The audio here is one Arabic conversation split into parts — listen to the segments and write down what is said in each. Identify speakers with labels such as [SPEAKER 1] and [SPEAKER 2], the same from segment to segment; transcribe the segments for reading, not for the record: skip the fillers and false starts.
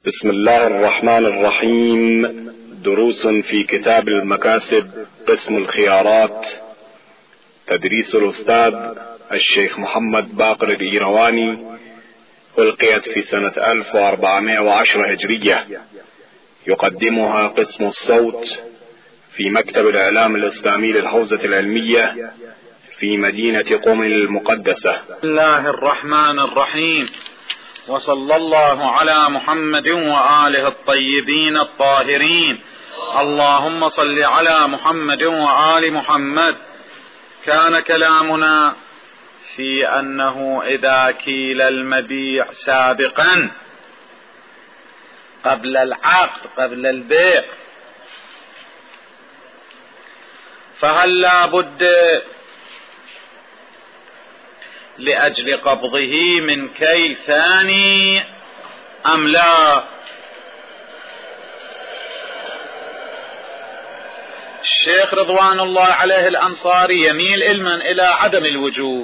[SPEAKER 1] بسم الله الرحمن الرحيم. دروس في كتاب المكاسب قسم الخيارات، تدريس الأستاذ الشيخ محمد باقر الإيرواني، ألقيت في سنة 1410 هجرية. يقدمها قسم الصوت في مكتب الإعلام الإسلامي للحوزة العلمية في مدينة قم المقدسة.
[SPEAKER 2] بسم الله الرحمن الرحيم، وصلى الله على محمد وآله الطيبين الطاهرين. اللهم صل على محمد وآل محمد. كان كلامنا في أنه إذا كيل المبيع سابقا قبل العقد قبل البيع، فهل لا بد لأجل قبضه من كيل ثاني أم لا؟ الشيخ رضوان الله عليه الأنصاري يميل علما إلى عدم الوجوب،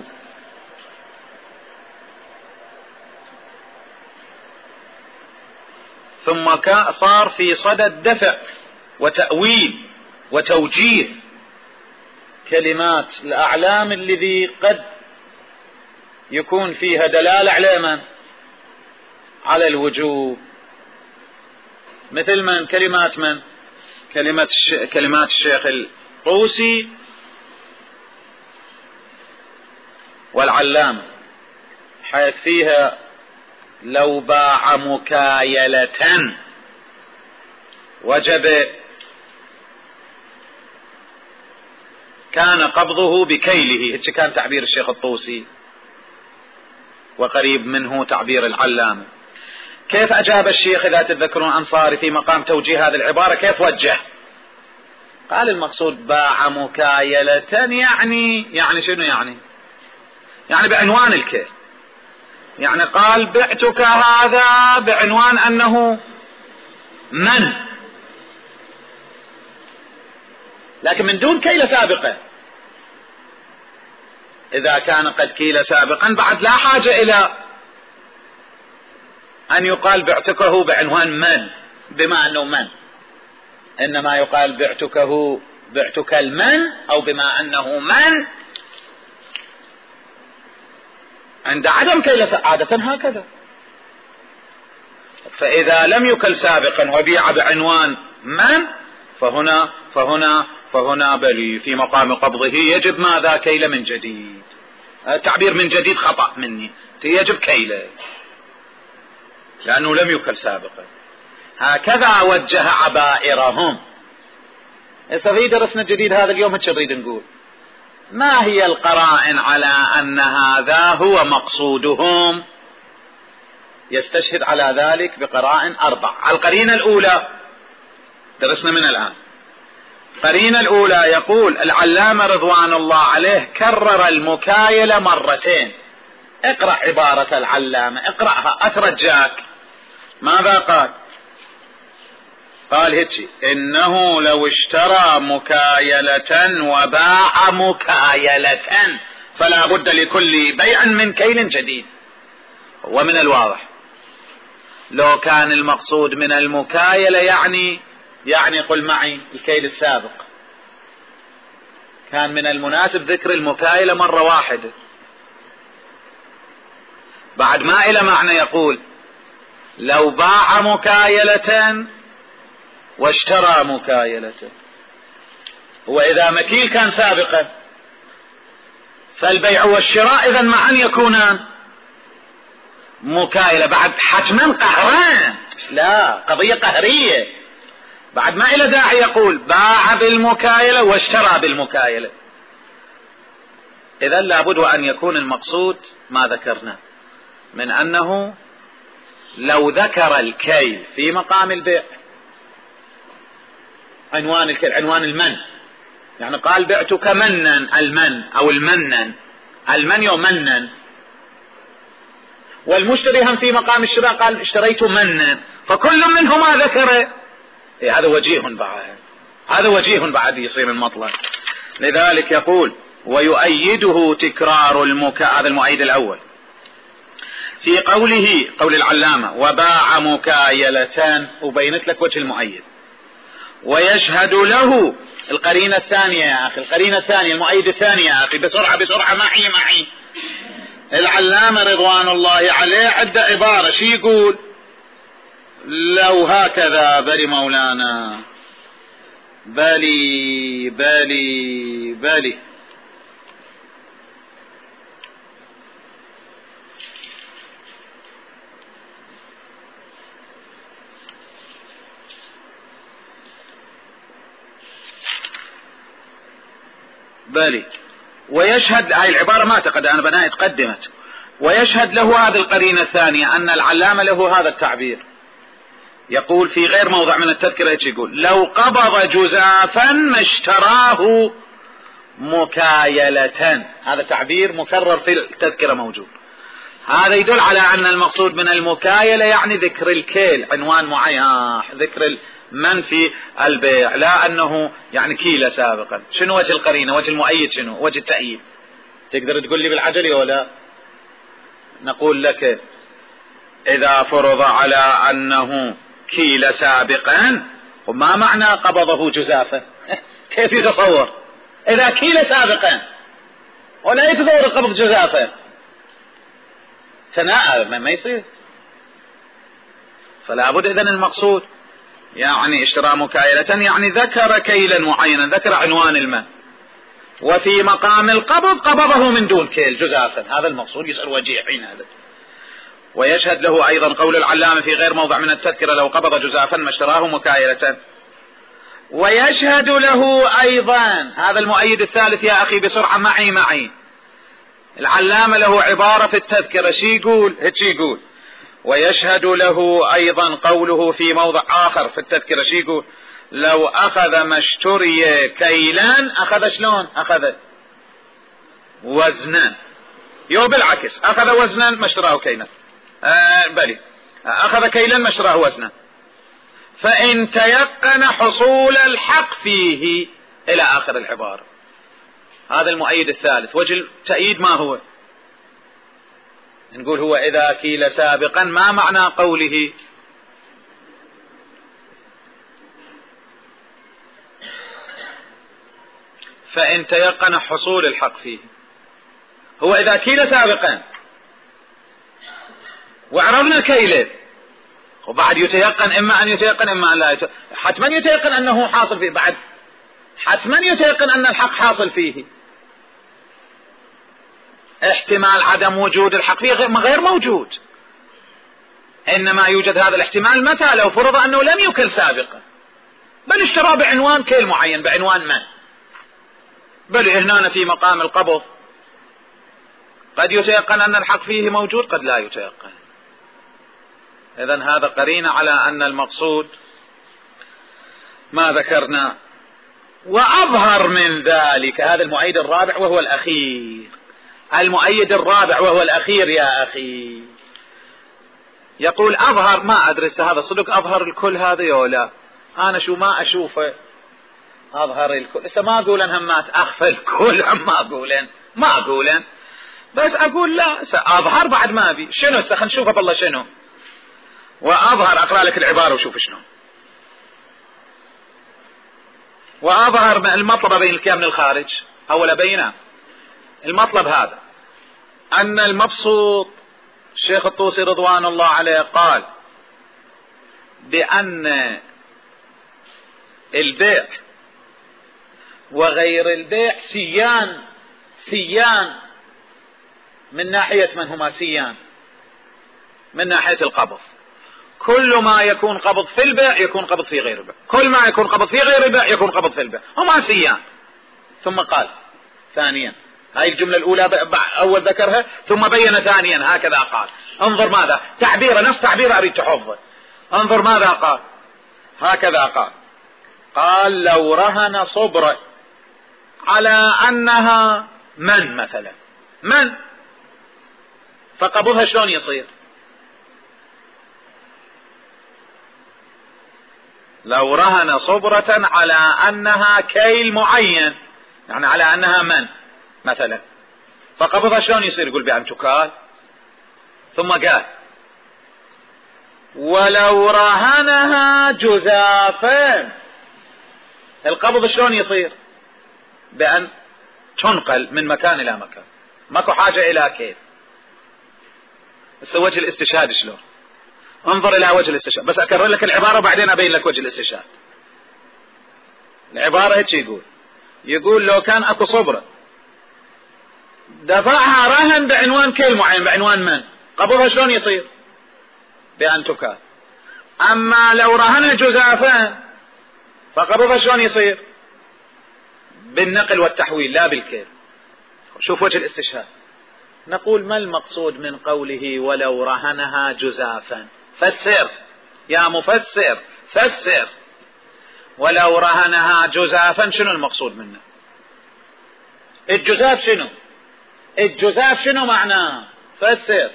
[SPEAKER 2] ثم صار في صدد الدفع وتأويل وتوجيه كلمات الأعلام الذي قد يكون فيها دلالة على من؟ على الوجوب، مثل من؟ كلمات من؟ كلمات الشيخ الطوسي والعلامة، حيث فيها لو باع مكايلة وجب كان قبضه بكيله. هيك كان تعبير الشيخ الطوسي، وقريب منه تعبير العلامة. كيف أجاب الشيخ إذا تذكرون أنصاري في مقام توجيه هذه العبارة؟ كيف وجه؟ قال المقصود باع مكايلة، يعني شنو يعني بعنوان الكيل، يعني قال بعتك هذا بعنوان أنه من، لكن من دون كيلة سابقة. إذا كان قد كيل سابقا بعد لا حاجة إلى أن يقال بعتكه بعنوان من، بما أنه من، إنما يقال بعتك المن، أو بما أنه من عند عدم كيل عادة هكذا. فإذا لم يكل سابقا وبيع بعنوان من، فهنا بل في مقام قبضه يجب ماذا؟ كيل من جديد. تعبير من جديد خطأ مني، يجب كيله لأنه لم يكل سابقا. هكذا وجه عبائرهم. في درسنا الجديد هذا اليوم هيك نريد نقول ما هي القرائن على أن هذا هو مقصودهم؟ يستشهد على ذلك بقرائن 4. القرينة الأولى درسنا من الآن. القرينة الأولى يقول العلامة رضوان الله عليه كرر المكايلة مرتين. اقرأ عبارة العلامة، اقرأها أترجاك. ماذا قال؟ قال هيك: إنه لو اشترى مكايلة وباع مكايلة فلا بد لكل بيع من كيل جديد. ومن الواضح لو كان المقصود من المكايلة يعني قل معي الكيل السابق، كان من المناسب ذكر المكايلة مرة واحدة، بعد ما إلى معنى يقول لو باع مكايلة واشترى مكايلة. وإذا مكيل كان سابقا فالبيع والشراء إذن معا يكونان مكايلة. بعد حتما قهران، لا قضية قهرية، بعد ما إلى داعي يقول باع بالمكايلة واشترى بالمكايلة. إذن لابد أن يكون المقصود ما ذكرنا من أنه لو ذكر الكيل في مقام البيع، عنوان الكيل عنوان المن، يعني قال بعتك منا المن أو المنن، المن يمنن، والمشتري هم في مقام الشراء قال اشتريت منا، فكل منهما ذكر. هذا وجيه بعد، هذا وجيه بعد يصير المطلق. لذلك يقول ويؤيده تكرار هذا المؤيد الأول. في قول العلامة وباع مكايلة، وبينت لك وجه المؤيد. ويشهد له القرينة الثانية يا أخي، القرينة الثانية، المؤيد الثاني يا أخي، بسرعة معي. العلامة رضوان الله عليه عد عبارة، شي يقول؟ لو هكذا بلي مولانا، بلي ويشهد، هاي العبارة ما اعتقد أنا بناء تقدمت. ويشهد له هذه القرينة الثانية أن العلامة له هذا التعبير، يقول في غير موضع من التذكرة، يقول لو قبض جزافا ما اشتراه مكايلة. هذا تعبير مكرر في التذكرة موجود. هذا يدل على أن المقصود من المكايلة يعني ذكر الكيل، عنوان معين، ذكر من في البيع، لا أنه يعني كيلة سابقا. شنو وجه القرينة؟ وجه المؤيد شنو؟ وجه التأييد. تقدر تقول لي بالعجلي ولا؟ نقول لك إذا فرض على أنه كيل سابقا، وما معنى قبضه جزافا؟ كيف يتصور إذا كيل سابقا ولا يتصور قبض جزافا؟ تناءب ما يصير. فلا بد إذن المقصود يعني اشترى مكايلة، يعني ذكر كيلا معينا، ذكر عنوان المال، وفي مقام القبض قبضه من دون كيل جزافا. هذا المقصود، يسأل وجيه حين هذا. ويشهد له أيضا قول العلامة في غير موضع من التذكرة لو قبض جزافا ما اشتراه مكايلة. ويشهد له أيضا، هذا المؤيد الثالث يا أخي بسرعة معي. العلامة له عبارة في التذكرة، شي يقول؟ ويشهد له أيضا قوله في موضع آخر في التذكرة، شي يقول؟ لو أخذ ما اشتري كيلا، أخذ شلون؟ أخذ وزنا، بالعكس، أخذ وزنا ما اشتراه كيلا، أخذ كيلا ما اشتراه وزنا، فإن تيقن حصول الحق فيه، إلى آخر العبارة. هذا المؤيد الثالث. وجه التأييد ما هو؟ نقول هو إذا كيل سابقا، ما معنى قوله فإن تيقن حصول الحق فيه؟ هو إذا كيل سابقا وعرفنا كيله، وبعد يتيقن، إما أن يتيقن إما أن لا يتيقن، حتما يتيقن أنه حاصل فيه، بعد حتما يتيقن أن الحق حاصل فيه. احتمال عدم وجود الحق فيه غير موجود، إنما يوجد هذا الاحتمال متى؟ لو فرض أنه لم يكل سابقا، بل اشترى بعنوان كيل معين، بعنوان من، بل هنا في مقام القبض قد يتيقن أن الحق فيه موجود، قد لا يتيقن. إذن هذا قرينة على أن المقصود ما ذكرنا. وأظهر من ذلك، هذا المؤيد الرابع وهو الأخير، المؤيد الرابع وهو الأخير يا أخي، يقول أظهر، ما أدري هذا صدق أظهر الكل هذا ولا أنا ما أشوفه أظهر الكل. ما أقولن همات أخفى الكل، ما أقولن بس أقول لا أظهر بعد ما أبي شنو خلينا نشوفه بالله شنو. وأظهر، أقرأ لك العبارة وشوف شنو. وأظهر المطلب بين الكيان من الخارج، أولا بينا المطلب هذا أن المبسوط الشيخ الطوسي رضوان الله عليه قال بأن البيع وغير البيع سيان من ناحية من هما سيان، من ناحية القبض. كل ما يكون قبض في البيع يكون قبض في غير البيع، كل ما يكون قبض في غير البيع يكون قبض في البيع، هما سيان. ثم قال ثانيا، هاي الجملة الأولى أول ذكرها، ثم بين ثانيا هكذا قال. انظر ماذا تعبير، نفس تعبير أريد تحفظه. انظر ماذا قال، هكذا قال لو رهن صبرا على أنها من مثلا من، فقبضها شلون يصير؟ لو رهن صبرة على أنها كيل معين، يعني على أنها من مثلا، فقبضها شلون يصير؟ يقول بأن تكال، ثم قال ولو رهنها جزافا. القبض شلون يصير؟ بأن تنقل من مكان إلى مكان، ماكو حاجة إلى كيل. بس وجه الاستشهاد شلون؟ انظر إلى وجه الاستشهاد، بس أكرر لك العبارة وبعدين أبين لك وجه الاستشهاد. العبارة هيك يقول لو كان أكو صبرة دفعها رهن بعنوان كيل معين، بعنوان من؟ قبضها شلون يصير؟ بأن تكال. أما لو رهنها جزافا فقبضها شلون يصير؟ بالنقل والتحويل لا بالكيل. شوف وجه الاستشهاد. نقول ما المقصود من قوله ولو رهنها جزافا؟ فسر يا مفسر، فسر. ولو رهنها جزافا شنو المقصود منه؟ الجزاف شنو؟ الجزاف شنو معناه؟ فسر.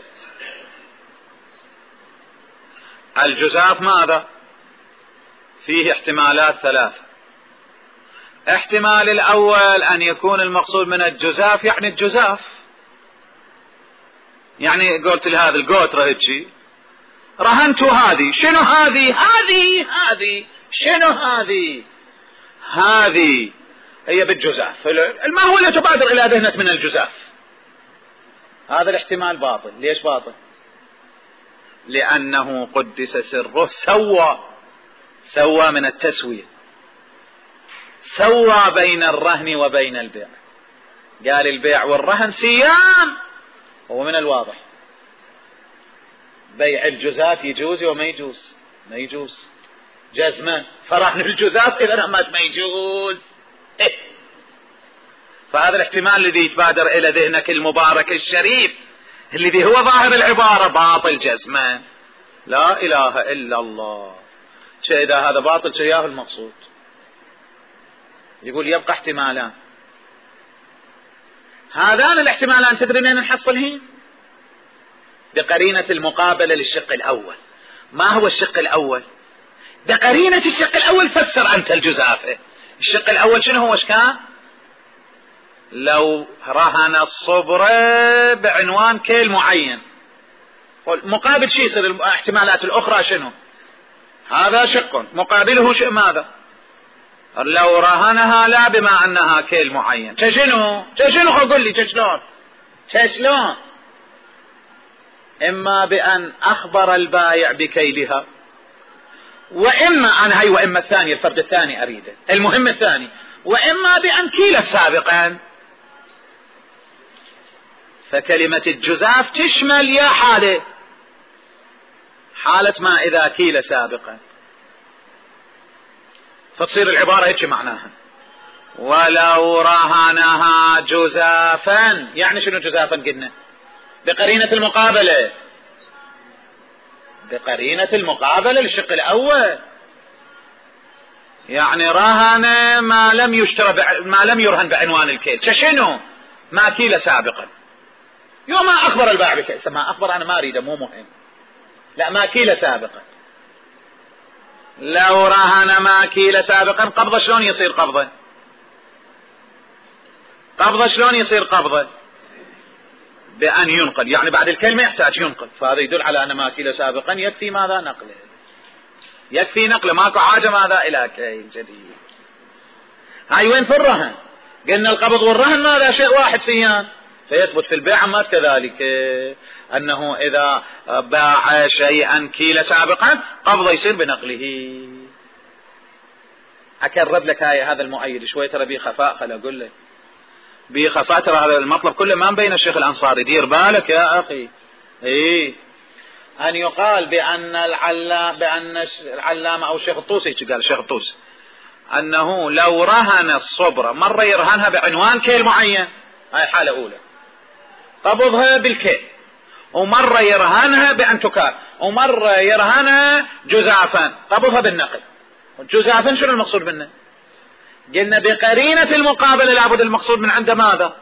[SPEAKER 2] الجزاف ماذا؟ فيه احتمالات ثلاثة. احتمال الأول أن يكون المقصود من الجزاف يعني الجزاف، يعني قلت لهذا القوترة هيجي رهنت هذه. شنو هذه؟ هذه شنو هذه؟ هذه هي بالجزاف. ما هو اللي تبادر إلى ذهنك من الجزاف؟ هذا الاحتمال باطل. ليش باطل؟ لأنه قدس سره سوى من التسوية، سوى بين الرهن وبين البيع. قال البيع والرهن سيان، هو من الواضح بيع الجزاف يجوز وما يجوز؟ ما يجوز جزما. فرهن الجزاف إذا ما يجوز. فهذا الاحتمال الذي يتبادر إلى ذهنك المبارك الشريف الذي هو ظاهر العبارة باطل جزما. لا إله إلا الله. إذا هذا باطل شياه المقصود. يقول يبقى احتمالان. هذان الاحتمالان تدري من نحصلهن؟ بقرينة المقابلة للشق الأول. ما هو الشق الأول؟ بقرينة الشق الأول فسر أنت الجزافة. الشق الأول شنو هو؟ كان لو رهن الصبر بعنوان كيل معين، مقابل شيء يصير الاحتمالات الأخرى شنو؟ هذا شق مقابله شيء ماذا؟ لو رهنها لا بما أنها كيل معين. شنو قل لي شلون؟ إما بأن أخبر البائع بكيلها، وإما الثاني، الفرد الثاني أريده، المهم الثاني، وإما بأن كيل سابقا. فكلمة الجزاف تشمل يا حالة ما إذا كيل سابقا، فتصير العبارة هيك معناها ولو رهنها جزافا. يعني شنو جزافا؟ قلنا بقرينة المقابلة للشق الأول. يعني رهن ما لم يرهن بعنوان الكيل. شنو؟ ما كيل سابقا. يوم ما أخبر البائع بكيل، ما أخبر أنا ما أريده، مو مهم، لا ما كيل سابقا. لو رهن ما كيل سابقا قبضة شلون يصير قبضة؟ شلون يصير قبضة؟ بأن ينقل، يعني بعد الكلمة يحتاج ينقل. فهذا يدل على أن ما كيل سابقا يكفي ماذا؟ نقله. يكفي نقله، ماكو حاجة ماذا إلى كيل جديد. هاي وين في الرهن؟ قلنا القبض والرهن ماذا؟ شيء واحد سيان. فيثبت في البيع ما كذلك أنه إذا باع شيئا كيل سابقا قبض يصير بنقله. أكرر لك هذا المؤيد شوي، ترى بي خفاء. خل أقول لك بي خفاء، ترى هذا المطلب كله ما مبين الشيخ الأنصاري. دير بالك يا أخي. أن يقال بأن العلامة أو الشيخ الطوسي، قال الشيخ الطوسي أنه لو رهن الصبرة مرة يرهنها بعنوان كيل معين، هاي حالة أولى قبضها بالكيل، ومرة يرهنها بأن تكال، ومرة يرهنها جزافا قبضها بالنقل. جزافا شنو المقصود منه؟ قلنا بقرينة المقابلة لابد المقصود من عنده ماذا؟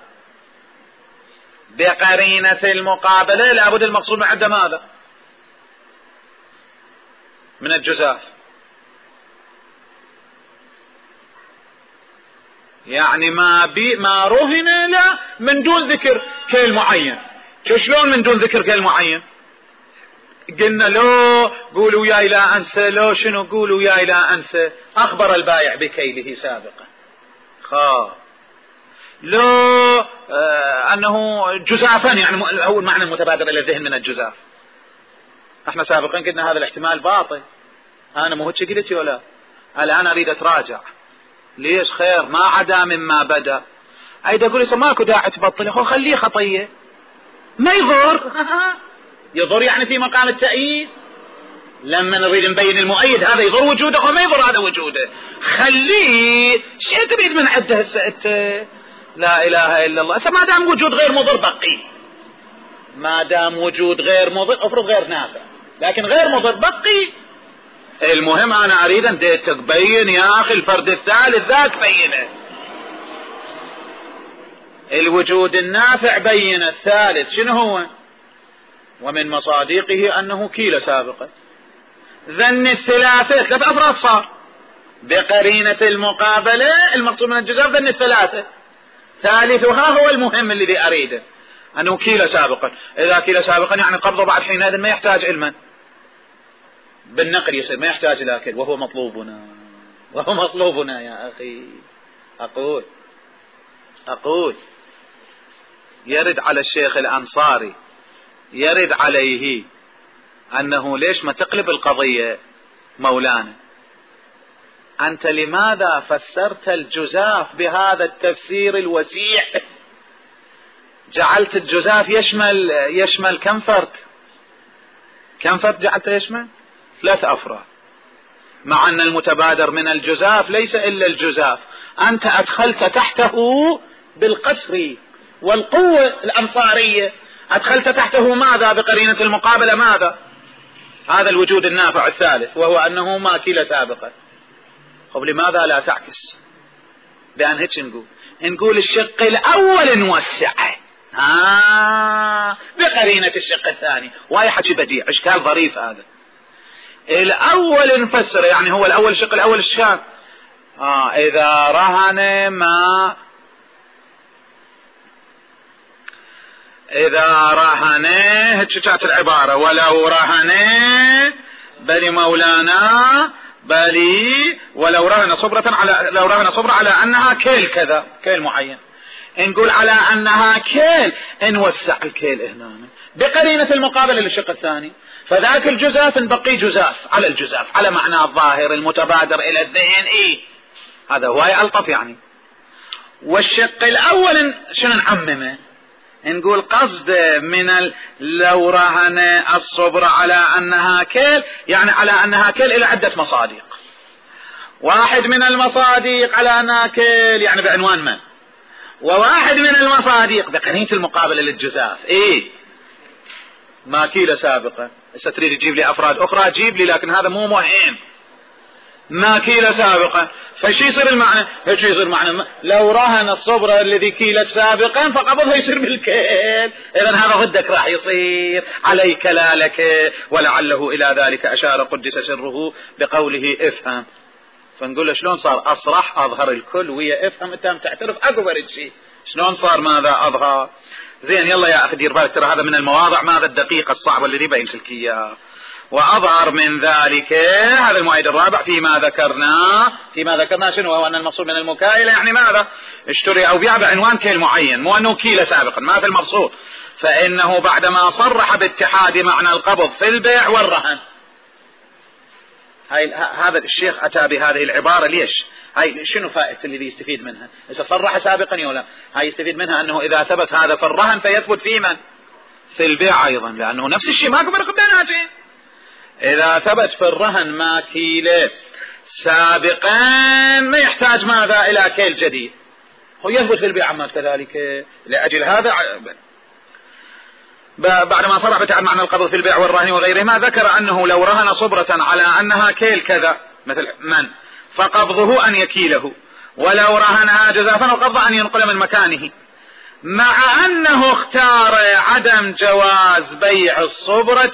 [SPEAKER 2] بقرينة المقابلة لابد المقصود من عنده ماذا؟ من الجزاف. يعني ما رهن لا من دون ذكر كيل معين. شلون من دون ذكر كيل معين؟ قلنا لو قولوا ياي لا أنسى، لو شنو قولوا ياي لا أنسى، أخبر البائع بكيله سابقا. لو أنه جزافا، يعني هو المعنى المتبادر إلى الذهن من الجزاف. احنا سابقا قلنا هذا الاحتمال باطل، أنا مو هيك قلت ولا الآن أريد أتراجع. ليش؟ خير ما عدا مما بدأ. أيضا أقول لي ماكو داعي تبطل يا أخو، خليه خطية ما يضر. يضر يعني في مقام التأييد، لما نريد نبين المؤيد هذا يضر وجوده أو ما يضر هذا وجوده، خليه. شيء تريد من عده هسه؟ لا إله إلا الله. ما دام وجود غير مضر بقي، ما دام وجود غير مضر، افرض غير نافع لكن غير مضر بقي. المهم أنا أريد أن تبين يا أخي الفرد الثالث ذاك بينه، الوجود النافع بين الثالث شنو هو؟ ومن مصادقه أنه كيل سابقا. ذن الثلاثة 3 أفراد صار بقرينة المقابلة، المقصود من الجزاف ذن الثلاثة، ثالثها هو المهم الذي أريده أنه كيل سابقا. إذا كيل سابقا يعني قبضه بعد حينئذ ما يحتاج علما بالنقل، يصير ما يحتاج إلى كل، وهو مطلوبنا يا أخي. أقول يرد على الشيخ الأنصاري، يرد عليه أنه ليش ما تقلب القضية مولانا؟ أنت لماذا فسرت الجزاف بهذا التفسير الوسيع؟ جعلت الجزاف يشمل كم فرد جعلته يشمل 3 أفراد، مع أن المتبادر من الجزاف ليس إلا الجزاف. أنت أدخلت تحته بالقصر والقوة الأنصارية، أدخلت تحته ماذا؟ بقرينة المقابلة ماذا؟ هذا الوجود النافع الثالث، وهو أنه ما كيل سابقا. لماذا لا تعكس بأن هيك نقول الشق الأول نوسعه بقرينة الشق الثاني، وهي حكي بديع، إشكال ظريف هذا. الأول نفسر، يعني هو الأول الشق الأول الشاب إذا رهن ما إذا رهن هيك كانت العبارة، ولو رهن بل مولانا بلي ولو رهن صبرة على أنها كيل كذا، كيل معين، نقول على أنها كيل، نوسع الكيل هنا بقرينة المقابلة للشق الثاني، فذاك الجزاف نبقي جزاف على الجزاف على معنى الظاهر المتبادر إلى الذهن. هذا هو ألطف يعني. والشق الأول شنو نعممه؟ نقول قصد من لو رهن الصبر على أنها كيل، يعني على أنها كيل إلى عدة مصادق. واحد من المصادق على أنها كيل يعني بعنوان من، وواحد من المصادق بقرينة المقابلة للجزاف ما كيل سابقا. ستريد تجيب لي أفراد أخرى جيب لي، لكن هذا مو مهم. ما كيل سابقا، فشي يصير المعنى؟ هيك يصير معنى لو رهن الصبر الذي كيلت سابقا فقبضها يصير بالكيل. إذن هذا ضدك راح يصير عليك لا لك، ولعله إلى ذلك أشار قدس سره بقوله افهم. فنقول له شلون صار أصرح أظهر الكل ويا افهم، أنت تعترف أكبر شيء، شلون صار ماذا أظهر؟ زين يلا يا أخي دير بالك، ترى هذا من المواضع ماذا الدقيقة الصعبة اللي بيمسك لك إياه. وأظهر من ذلك هذا المؤيد الرابع فيما ذكرنا شنو هو؟ أن المقصود من المكايلة يعني ماذا؟ اشتري أو بيع بعنوان كيل معين، مو أنه كيل سابقا، ما في المقصود. فإنه بعدما صرح باتحاد معنى القبض في البيع والرهن، هذا الشيخ أتى بهذه العبارة ليش؟ هاي شنو فائدة اللي يستفيد منها؟ إذا صرح سابقا ولا هاي يستفيد منها أنه إذا ثبت هذا في الرهن فيثبت في من؟ في البيع أيضا، لأنه نفس الشيء ماكو فرق بيناتهم. إذا ثبت في الرهن ما كيلت سابقا ما يحتاج ماذا؟ إلى كيل جديد، هو يثبت في البيع عما كذلك. لأجل هذا بعدما صرح بتعب معنى القبض في البيع والرهن وغيره ما ذكر أنه لو رهن صبرة على أنها كيل كذا مثل من، فقبضه أن يكيله، ولو رهنها جزافا وقبض أن ينقل من مكانه، مع أنه اختار عدم جواز بيع الصبرة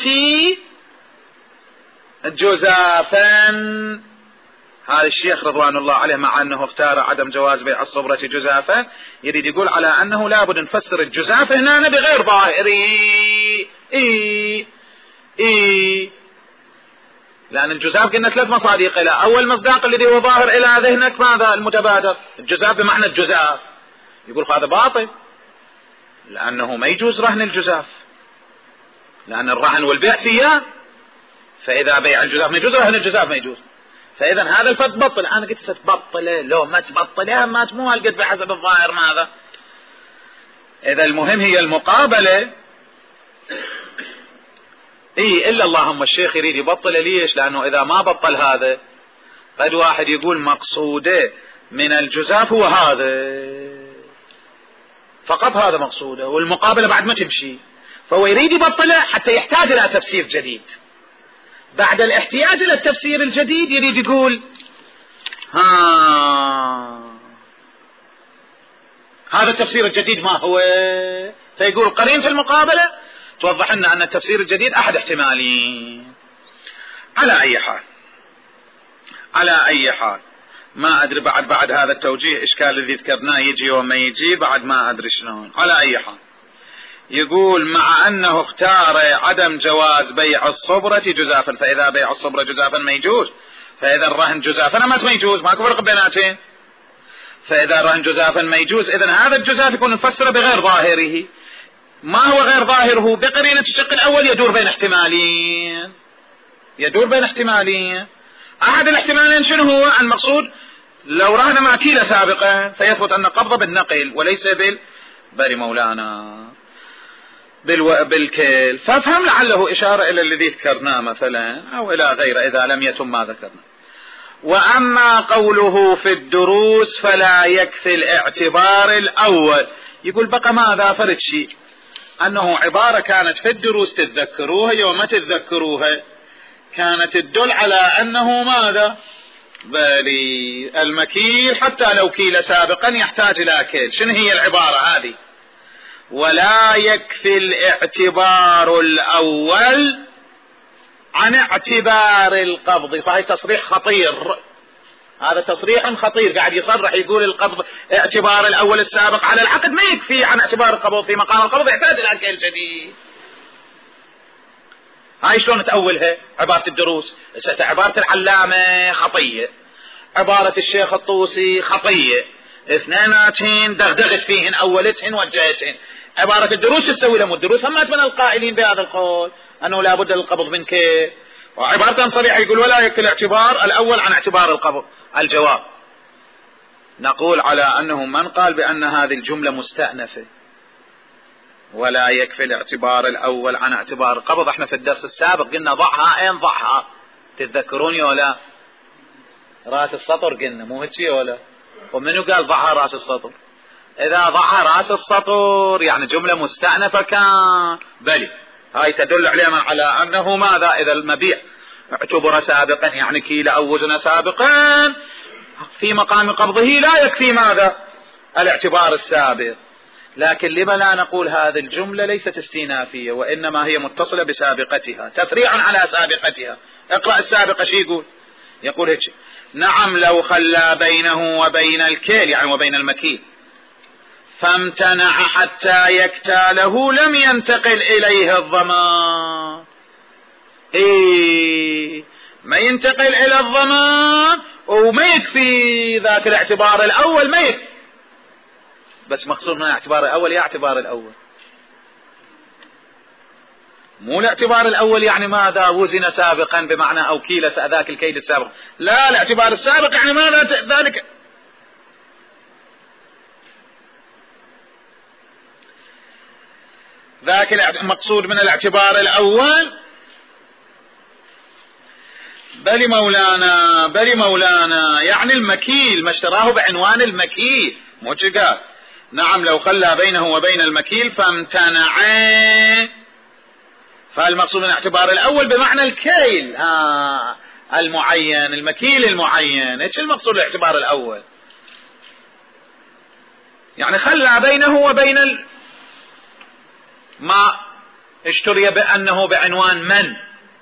[SPEAKER 2] جزافا. هذا الشيخ رضوان الله عليه مع أنه اختار عدم جواز بيع الصبرة جزافا يريد يقول على أنه لابد نفسر الجزاف هنا بغير ظاهري. لأن الجزاف قلنا 3 مصادق له. أول مصداق الذي هو ظاهر إلى ذهنك ماذا؟ المتبادر، الجزاف بمعنى الجزاف. يقول هذا باطل، لأنه ما يجوز رهن الجزاف، لأن الرهن والبيع سيان، فإذا بيع الجزاف ما يجوز، رهن الجزاف ما يجوز. فإذا هذا الفت بطل. أنا قلت ستبطله، لو ما تبطله ما مو هالقد بحسب الظاهر ماذا. إذا المهم هي المقابلة. إلا اللهم الشيخ يريد يبطل. ليش؟ لأنه إذا ما بطل هذا قد واحد يقول مقصوده من الجزاف هو هذا فقط، هذا مقصوده، والمقابلة بعد ما تمشي، فهو يريد يبطله حتى يحتاج إلى تفسير جديد. بعد الاحتياج إلى التفسير الجديد يريد يقول هذا التفسير الجديد ما هو، فيقول قرينة المقابلة توضح لنا أن التفسير الجديد أحد احتمالين. على أي حال ما أدري بعد هذا التوجيه إشكال الذي ذكرناه يجي وما يجي، بعد ما أدري شلون. على أي حال يقول مع أنه اختار عدم جواز بيع الصبرة جزافا، فإذا بيع الصبرة جزافا ما يجوز، فإذا الرهن جزافا ما يجوز، ماكو فرق بيناتين. فإذا الرهن جزافا ما يجوز، إذن هذا الجزاف يكون مفسر بغير ظاهره. ما هو غير ظاهره؟ بقرينة الشق الأول يدور بين احتمالين. أحد الاحتمالين شنو هو؟ المقصود لو رهن ماكيلة سابقا فيثبت أن قبضة بالنقل وليس بالبري مولانا بالكيل، فافهم لعله إشارة إلى الذي ذكرناه مثلا أو إلى غيره إذا لم يتم ما ذكرنا. وأما قوله في الدروس فلا يكفي الاعتبار الأول، يقول بقى ماذا فرد شيء أنه عبارة كانت في الدروس تتذكروها يوم ما تتذكروها كانت تدل على أنه ماذا؟ بل المكيل حتى لو كيل سابقا يحتاج إلى كيل. شنو هي العبارة هذه؟ ولا يكفي الاعتبار الأول عن اعتبار القبض. فهي تصريح خطير، هذا تصريح خطير، قاعد يصرح يقول القبض اعتبار الأول السابق على العقد ما يكفي عن اعتبار القبض، في مقام القبض يحتاج إلى كيل جديد. هاي شلون تأولها عبارة الدروس؟ عبارة العلامة خطية، عبارة الشيخ الطوسي خطية، اثنيناتهن دغدغت فيهن، أولتهن وجهتهن. عبارة الدروس تسوي لهم الدروس هم من القائلين بهذا القول أنه لا بد للقبض من كيل، وعبارة صريحة يقول ولا يكفي الاعتبار الأول عن اعتبار القبض. الجواب نقول على أنه من قال بأن هذه الجملة مستأنفة ولا يكفي الاعتبار الأول عن اعتبار القبض، احنا في الدرس السابق قلنا ضعها. اين ضعها؟ تتذكروني ولا؟ راس السطر قلنا، مو هيك ولا؟ ومنو قال ضعها راس السطر؟ إذا ضعها راس السطر يعني جملة مستأنفة كان بلي، هاي تدل على أنه ماذا؟ إذا المبيع اعتبر سابقا يعني كيل أو وزن سابقا في مقام قبضه لا يكفي ماذا؟ الاعتبار السابق. لكن لما لا نقول هذه الجملة ليست استئنافية وإنما هي متصلة بسابقتها تفريعا على سابقتها؟ اقرأ السابقة شي يقول هيك: نعم لو خلى بينه وبين الكيل يعني وبين المكيل فامتنع حتى يكتاله لم ينتقل إليه الضمان. ما ينتقل إلى الضمان وما يكفي ذاك الاعتبار الأول، ما يكفي. بس مقصود من الاعتبار الأول يا اعتبار الأول، مو الاعتبار الأول يعني ماذا؟ وزن سابقا بمعنى أو كيل ذاك الكيل السابق، لا، الاعتبار السابق يعني ماذا؟ ذلك المقصود من الاعتبار الأول. بل مولانا يعني المكيل، ما اشتراه بعنوان المكيل، مو قال نعم لو خلى بينه وبين المكيل فامتنع، فالمقصود من الاعتبار الأول بمعنى الكيل المعين، المكيل المعين، ايش المقصود الاعتبار الأول؟ يعني خلى بينه وبين ما اشتري بأنه بعنوان من،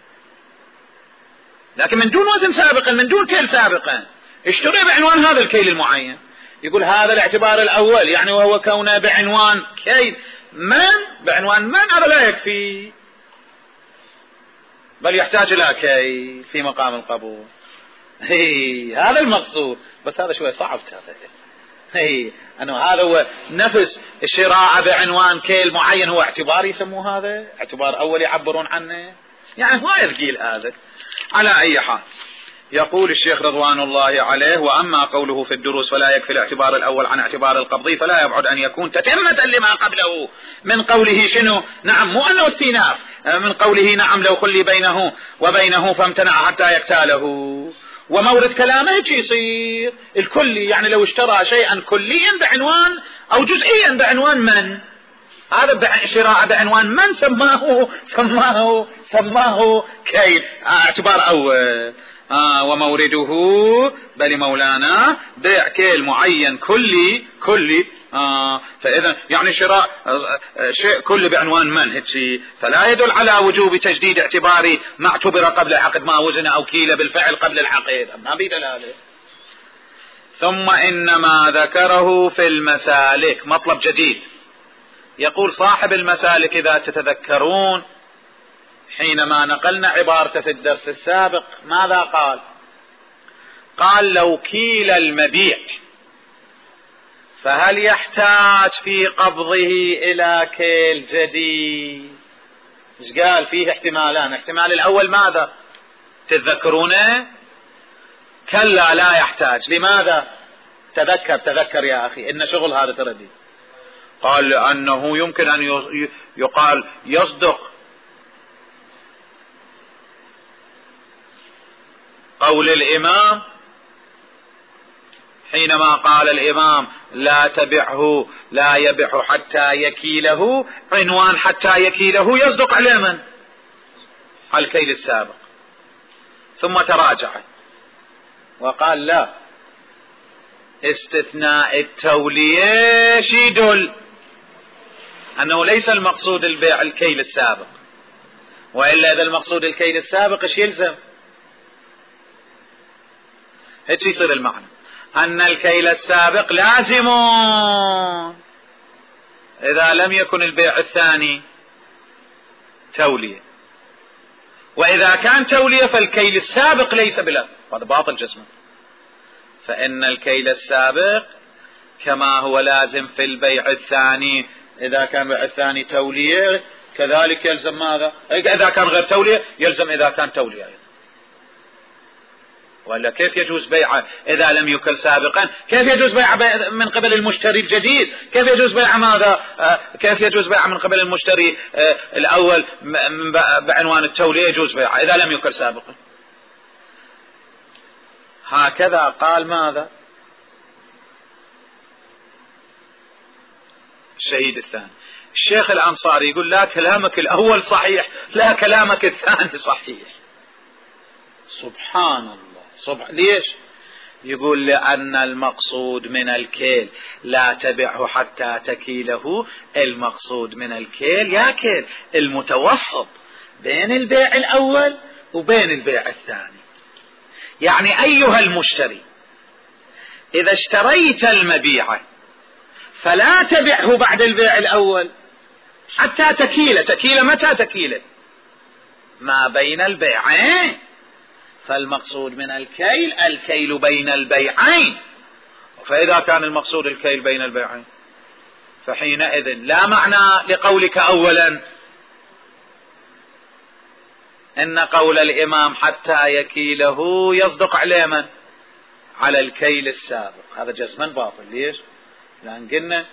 [SPEAKER 2] لكن من دون وزن سابقا، من دون كيل سابقا، اشتري بعنوان هذا الكيل المعين. يقول هذا الاعتبار الأول يعني وهو كونه بعنوان كيل من، بعنوان من، هذا لا يكفي. بل يحتاج إلى كيل في مقام القبول. هذا المقصود، بس هذا شوي صعب أنه هذا هو نفس الشراء بعنوان كيل معين، هو اعتبار يسموه هذا اعتبار أول يعبرون عنه، يعني ما يثقيل هذا. على أي حال يقول الشيخ رضوان الله عليه: وأما قوله في الدروس فلا يكفي الاعتبار الأول عن اعتبار القبضي، فلا يبعد أن يكون تتمة لما قبله من قوله شنو؟ نعم، مو أنه استئناف، من قوله نعم لو خلي بينه وبينه فامتنع حتى يكتاله. ومورد كلامه يصير الكلي، يعني لو اشترى شيئا كليا بعنوان أو جزئيا بعنوان من، هذا شراء بعنوان من سماه كيل اعتبار أول. ومورده بل مولانا بيع كيل معين كلي فإذا يعني شراء شيء كل بعنوان من هيك، فلا يدل على وجوب تجديد اعتباري ما اعتبر قبل العقد، ما وزن أو كيل بالفعل قبل العقد، ما بدلاله. ثم إنما ذكره في المسالك مطلب جديد. يقول صاحب المسالك إذا تتذكرون حينما نقلنا عبارته في الدرس السابق ماذا قال؟ قال: لو كيل المبيع فهل يحتاج في قبضه إلى كيل جديد؟ ايش قال؟ فيه احتمالان. احتمال الأول ماذا تتذكرونه؟ كلا لا يحتاج. لماذا؟ تذكر يا أخي، إن شغل هذا تردي. قال: لأنه يمكن أن يقال يصدق قول الإمام حينما قال الإمام: لا تبعه لا يبع حتى يكيله، عنوان حتى يكيله يصدق على من؟ على الكيل السابق. ثم تراجع وقال: لا، استثناء التولية يدل أنه ليس المقصود البيع الكيل السابق، وإلا إذا المقصود الكيل السابق ايش يلزم؟ هيك يصير المعنى أن الكيل السابق لازم إذا لم يكن البيع الثاني تولية، وإذا كان تولية فالكيل السابق ليس بلا، هذا باطل جسما. فإن الكيل السابق كما هو لازم في البيع الثاني، إذا كان البيع الثاني تولية كذلك يلزم ماذا؟ إذا كان غير تولية يلزم إذا كان تولية. ولا كيف يجوز بيعه إذا لم يكل سابقا؟ كيف يجوز بيعه من قبل المشتري الجديد؟ كيف يجوز بيعه ماذا؟ كيف يجوز بيعه من قبل المشتري الأول بعنوان التولية يجوز بيعه إذا لم يكل سابقا؟ هكذا قال ماذا؟ الشهيد الثاني. الشيخ الأنصاري يقول: لا، كلامك الأول صحيح، لا، كلامك الثاني صحيح. سبحان الله. ليش؟ يقول: لأن المقصود من الكيل لا تبعه حتى تكيله، المقصود من الكيل يا كيل المتوسط بين البيع الأول وبين البيع الثاني. يعني أيها المشتري، إذا اشتريت المبيع فلا تبعه بعد البيع الأول حتى تكيله. متى تكيله؟ ما بين البيعين. فالمقصود من الكيل بين البيعين. فإذا كان المقصود الكيل بين البيعين فحينئذ لا معنى لقولك أولا إن قول الإمام حتى يكيله يصدق على من؟ على الكيل السابق. هذا جزما باطل. ليش؟ لأن قلنا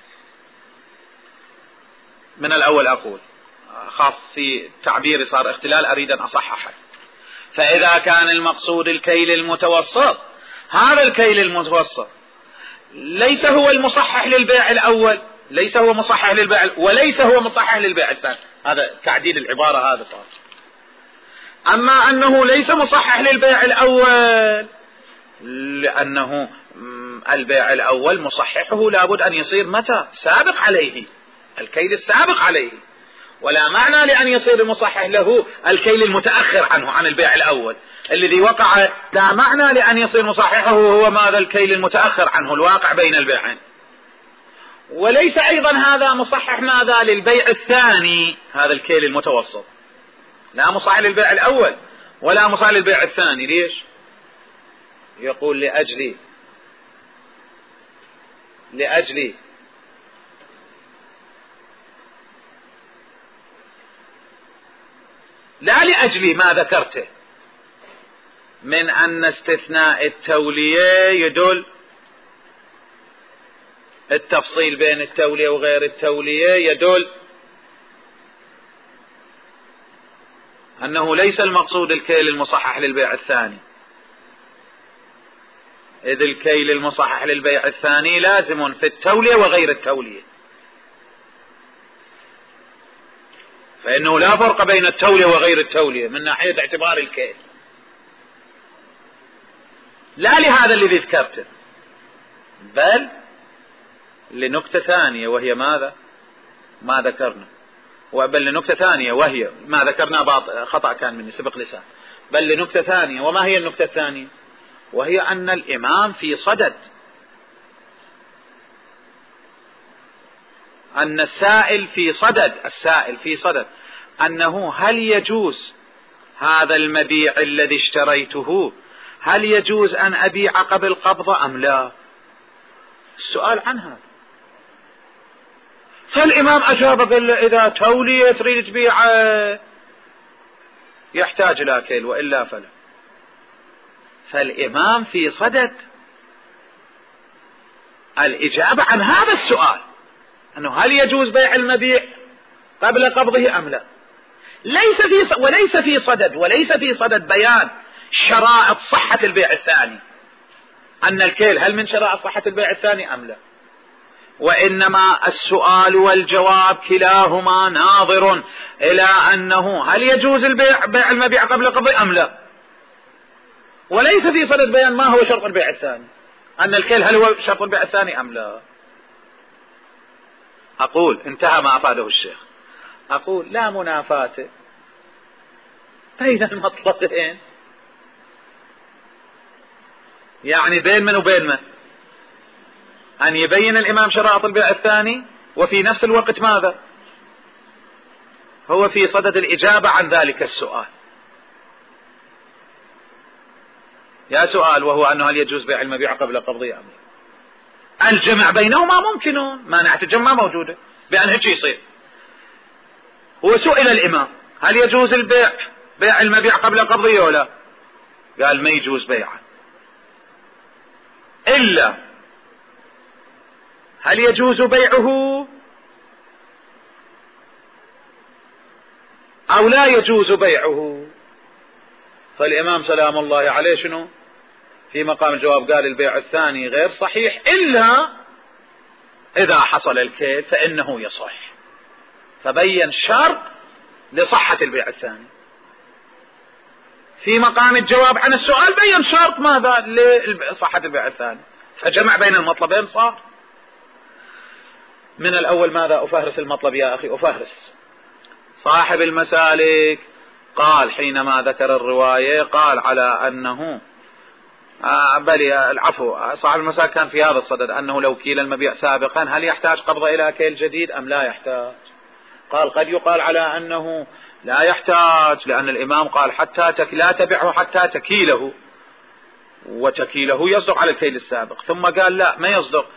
[SPEAKER 2] من الأول أقول خاف في تعبيري صار اختلال أريد أن أصححه. فإذا كان المقصود الكيل المتوسط، هذا الكيل المتوسط ليس هو المصحح للبيع الأول، ليس هو مصحح للبيع وليس هو مصحح للبيع الثاني. هذا تعديل العبارة هذا صار. أما أنه ليس مصحح للبيع الأول لأنه البيع الأول مصححه لابد أن يصير متى؟ سابق عليه، الكيل السابق عليه. ولا معنى لأن يصير المصحح له الكيل المتأخر عنه عن البيع الأول الذي وقع، لا معنى لأن يصير مصححه هو ماذا؟ الكيل المتأخر عنه الواقع بين البيعين. وليس أيضا هذا مصحح ماذا؟ للبيع الثاني، هذا الكيل المتوسط. لا مصح للبيع الأول ولا مصح للبيع الثاني. ليش؟ يقول لأجل لا لأجل ما ذكرته من أن استثناء التولية يدل التفصيل بين التولية وغير التولية يدل أنه ليس المقصود الكيل المصحح للبيع الثاني، إذ الكيل المصحح للبيع الثاني لازم في التولية وغير التولية، فإنه لا فرق بين التولية وغير التولية من ناحية اعتبار الكيل. لا لهذا الذي ذكرته، بل لنكتة ثانية وهي ماذا؟ ما ذكرنا، بل لنكتة ثانية وهي ما ذكرنا، بعض خطأ كان مني سبق لسان، بل لنكتة ثانية. وما هي النكتة الثانية؟ وهي أن الإمام في صدد، أن السائل في صدد أنه هل يجوز هذا المبيع الذي اشتريته، هل يجوز أن أبيع قبل قبضة أم لا؟ السؤال عن هذا. فالإمام أجاب قال إذا تولية تريد تبيع يحتاج إلى كيل وإلا فلا. فالإمام في صدد الإجابة عن هذا السؤال، أنه هل يجوز بيع المبيع قبل قبضه أم لا. وليس في صدد بيان شرائط صحة البيع الثاني، أن الكيل هل من شرائط صحة البيع الثاني أم لا، وإنما السؤال والجواب كلاهما ناظر إلى أنه هل يجوز بيع المبيع قبل قبضه أم لا، وليس في صدد بيان ما هو شرط البيع الثاني، أن الكيل هل هو شرط البيع الثاني أم لا. أقول انتهى ما أفاده الشيخ. أقول لا منافاة بين المطلبين، يعني بين من وبين من؟ أن يبين الإمام شرائط البيع الثاني، وفي نفس الوقت ماذا؟ هو في صدد الإجابة عن ذلك السؤال. يا سؤال وهو أنه هل يجوز بيع المبيع قبل قبضه أم لا. الجمع بينهما ممكن، مانعة الجمع موجودة بأن هيك يصير. هو سئل الإمام هل يجوز بيع المبيع قبل قبضه ولا؟ قال ما يجوز بيعه، إلا هل يجوز بيعه أو لا يجوز بيعه. فالإمام سلام الله عليه شنو في مقام الجواب؟ قال البيع الثاني غير صحيح إلا إذا حصل الكيل فإنه يصح، فبين شرط لصحة البيع الثاني. في مقام الجواب عن السؤال بين شرط ماذا لصحة البيع الثاني، فجمع بين المطلبين صار. من الأول ماذا؟ أفهرس المطلب يا أخي، أفهرس. صاحب المسالك قال حينما ذكر الرواية قال على أنه صاحب المسالك كان في هذا الصدد أنه لو كيل المبيع سابقا هل يحتاج قبضة إلى كيل جديد أم لا يحتاج. قال قد يقال على أنه لا يحتاج، لأن الإمام قال لا تبعه حتى تكيله، وتكيله يصدق على الكيل السابق. ثم قال لا ما يصدق.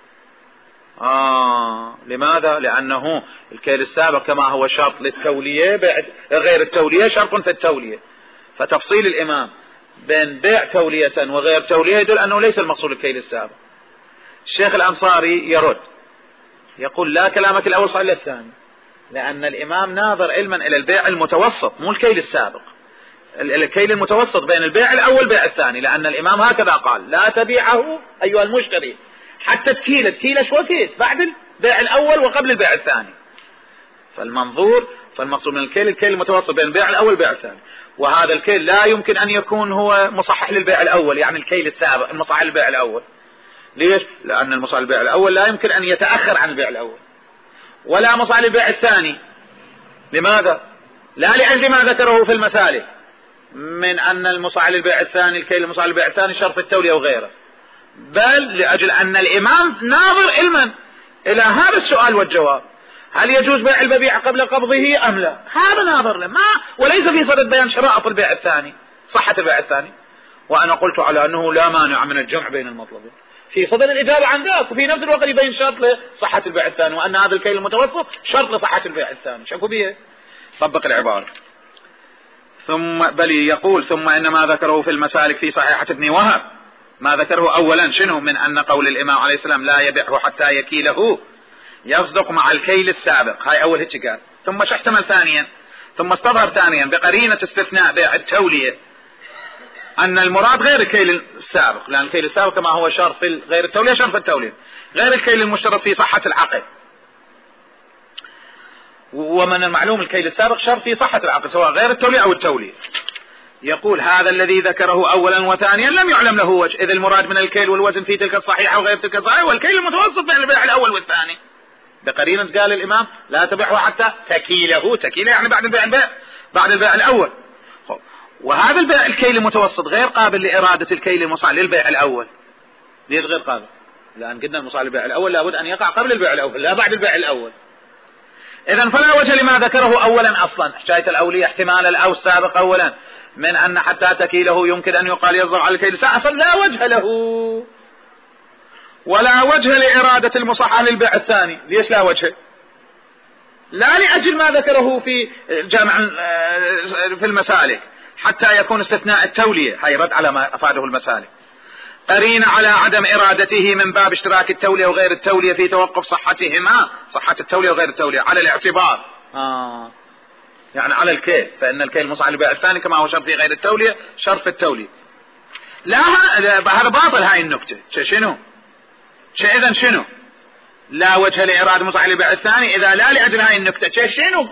[SPEAKER 2] لماذا؟ لأنه الكيل السابق كما هو شرط للتولية، غير التولية شرط في التولية، فتفصيل الإمام بين بيع تولية وغير تولية يدل أنه ليس المقصود الكيل السابق. الشيخ الأنصاري يرد يقول لا، كلامك الأول صحيح الثاني، لأن الإمام ناظر علما إلى البيع المتوسط مو الكيل السابق، الكيل المتوسط بين البيع الأول والبيع الثاني، لأن الإمام هكذا قال لا تبيعه أيها المشتري حتى تكيل شو كيل بعد البيع الأول وقبل البيع الثاني. فالمقصود من الكيل المتوسط بين البيع الأول والبيع الثاني، وهذا الكيل لا يمكن أن يكون هو مصحح للبيع الأول، يعني الكيل السابق المصحح للبيع الأول. ليش؟ لأن المصحح للبيع الأول لا يمكن أن يتأخر عن البيع الأول، ولا مصحح للبيع الثاني. لماذا؟ لا لأجل ما ذكره في المسالك من أن المصحح للبيع الثاني الكيل المصحح للبيع الثاني شرط التولية وغيره، بل لأجل أن الإمام ناظر علما إلى هذا السؤال والجواب، هل يجوز بيع المبيع قبل قبضه أم لا؟ هذا ناظر له، وليس في صدد بيان شرائط البيع الثاني، صحة البيع الثاني. وأنا قلت على أنه لا مانع من الجمع بين المطلبين، في صدد الإجابة عن ذاك، وفي نفس الوقت يبين شرط لصحة البيع الثاني، وأن هذا الكيل المتوسط شرط لصحة البيع الثاني. شكو بيه؟ طبق العبارة. ثم بل يقول ثم إن ما ذكره في المسالك في صحيحة ابن وهب، ما ذكره أولا شنو؟ من أن قول الإمام عليه السلام لا يبيعه حتى يكيله يصدق مع الكيل السابق، هاي أول هيك قال. ثم احتمل ثانيا، ثم استظهر ثانيا بقرينة استثناء بيع التولية أن المراد غير الكيل السابق، لأن الكيل السابق كما هو شرط في غير التولية شرط في التولية، غير الكيل المشترط في صحة العقد. ومن المعلوم الكيل السابق شرط في صحة العقد سواء غير التولية أو التولية. يقول هذا الذي ذكره أولا وثانيا لم يعلم له وجه، إذ المراد من الكيل والوزن في تلك الصحيحة وغير تلك الصحيحة، والكيل المتوسط بين البيع الأول والثاني. بقرينة قال الإمام لا تبيعه حتى تكيله، تكيله يعني بعد البيع الأول. وهذا البيع الكيل المتوسط غير قابل لإرادة الكيل المصاع للبيع الأول. ليش غير قابل؟ لأن قلنا المصاع للبيع الأول لابد أن يقع قبل البيع الأول لا بعد البيع الأول. إذن فلا وجه لما ذكره أولا أصلا، حكاية الأولية احتمال الأو السابق أولا من أن حتى تكيله يمكن أن يقال يصدق على الكيل أصلا لا وجه له، ولا وجه لإرادة المصحح للبيع الثاني. ليش لا وجه؟ لا لأجل ما ذكره في جامع في المسالك حتى يكون استثناء التولية، هاي رد على ما أفاده المسالك، قرين على عدم إرادته من باب اشتراك التولية وغير التولية في توقف صحتهما، صحة التولية وغير التولية على الاعتبار يعني على الكيل، فإن الكيل المصحح للبيع الثاني كما هو شرط في غير التولية شرط في التولية. لا هذا باطل هاي النكتة. شنو؟ إذن شنو؟ لا وجه لإرادة مصحح للبيع الثاني إذا لا لأجل هاي النكتة. شنو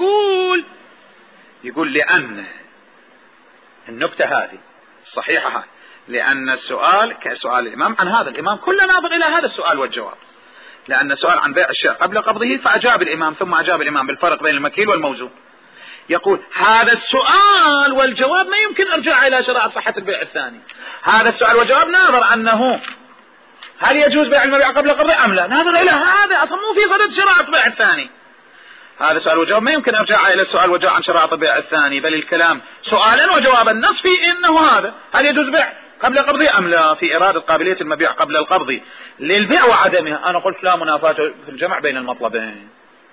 [SPEAKER 2] يقول لأن النكتة هذه الصحيحة هذه، لأن السؤال كسؤال الإمام عن هذا، الإمام كله ناظر إلى هذا السؤال والجواب، لأن السؤال عن بيع الشيء قبل قبضه فأجاب الإمام، ثم أجاب الإمام بالفرق بين المكيل والموزون. يقول هذا السؤال والجواب ما يمكن أرجع إلى شرائط صحة البيع الثاني. هذا السؤال والجواب ناظر أنه هل يجوز بيع المبيع قبل قبضه أم لا، ناظر إلى هذا أصلا مو في صدد شرائط البيع الثاني. هذا سؤال وجواب ما يمكن أرجع إلى السؤال والجواب عن شرائط البيع الثاني، بل الكلام سؤالا وجوابا، النص في إنه هذا هل يجوز بيع قبل قبضه أم لا، في إرادة قابلية المبيع قبل القبض للبيع وعدمها. أنا قلت لا منافاة في الجمع بين المطلبين،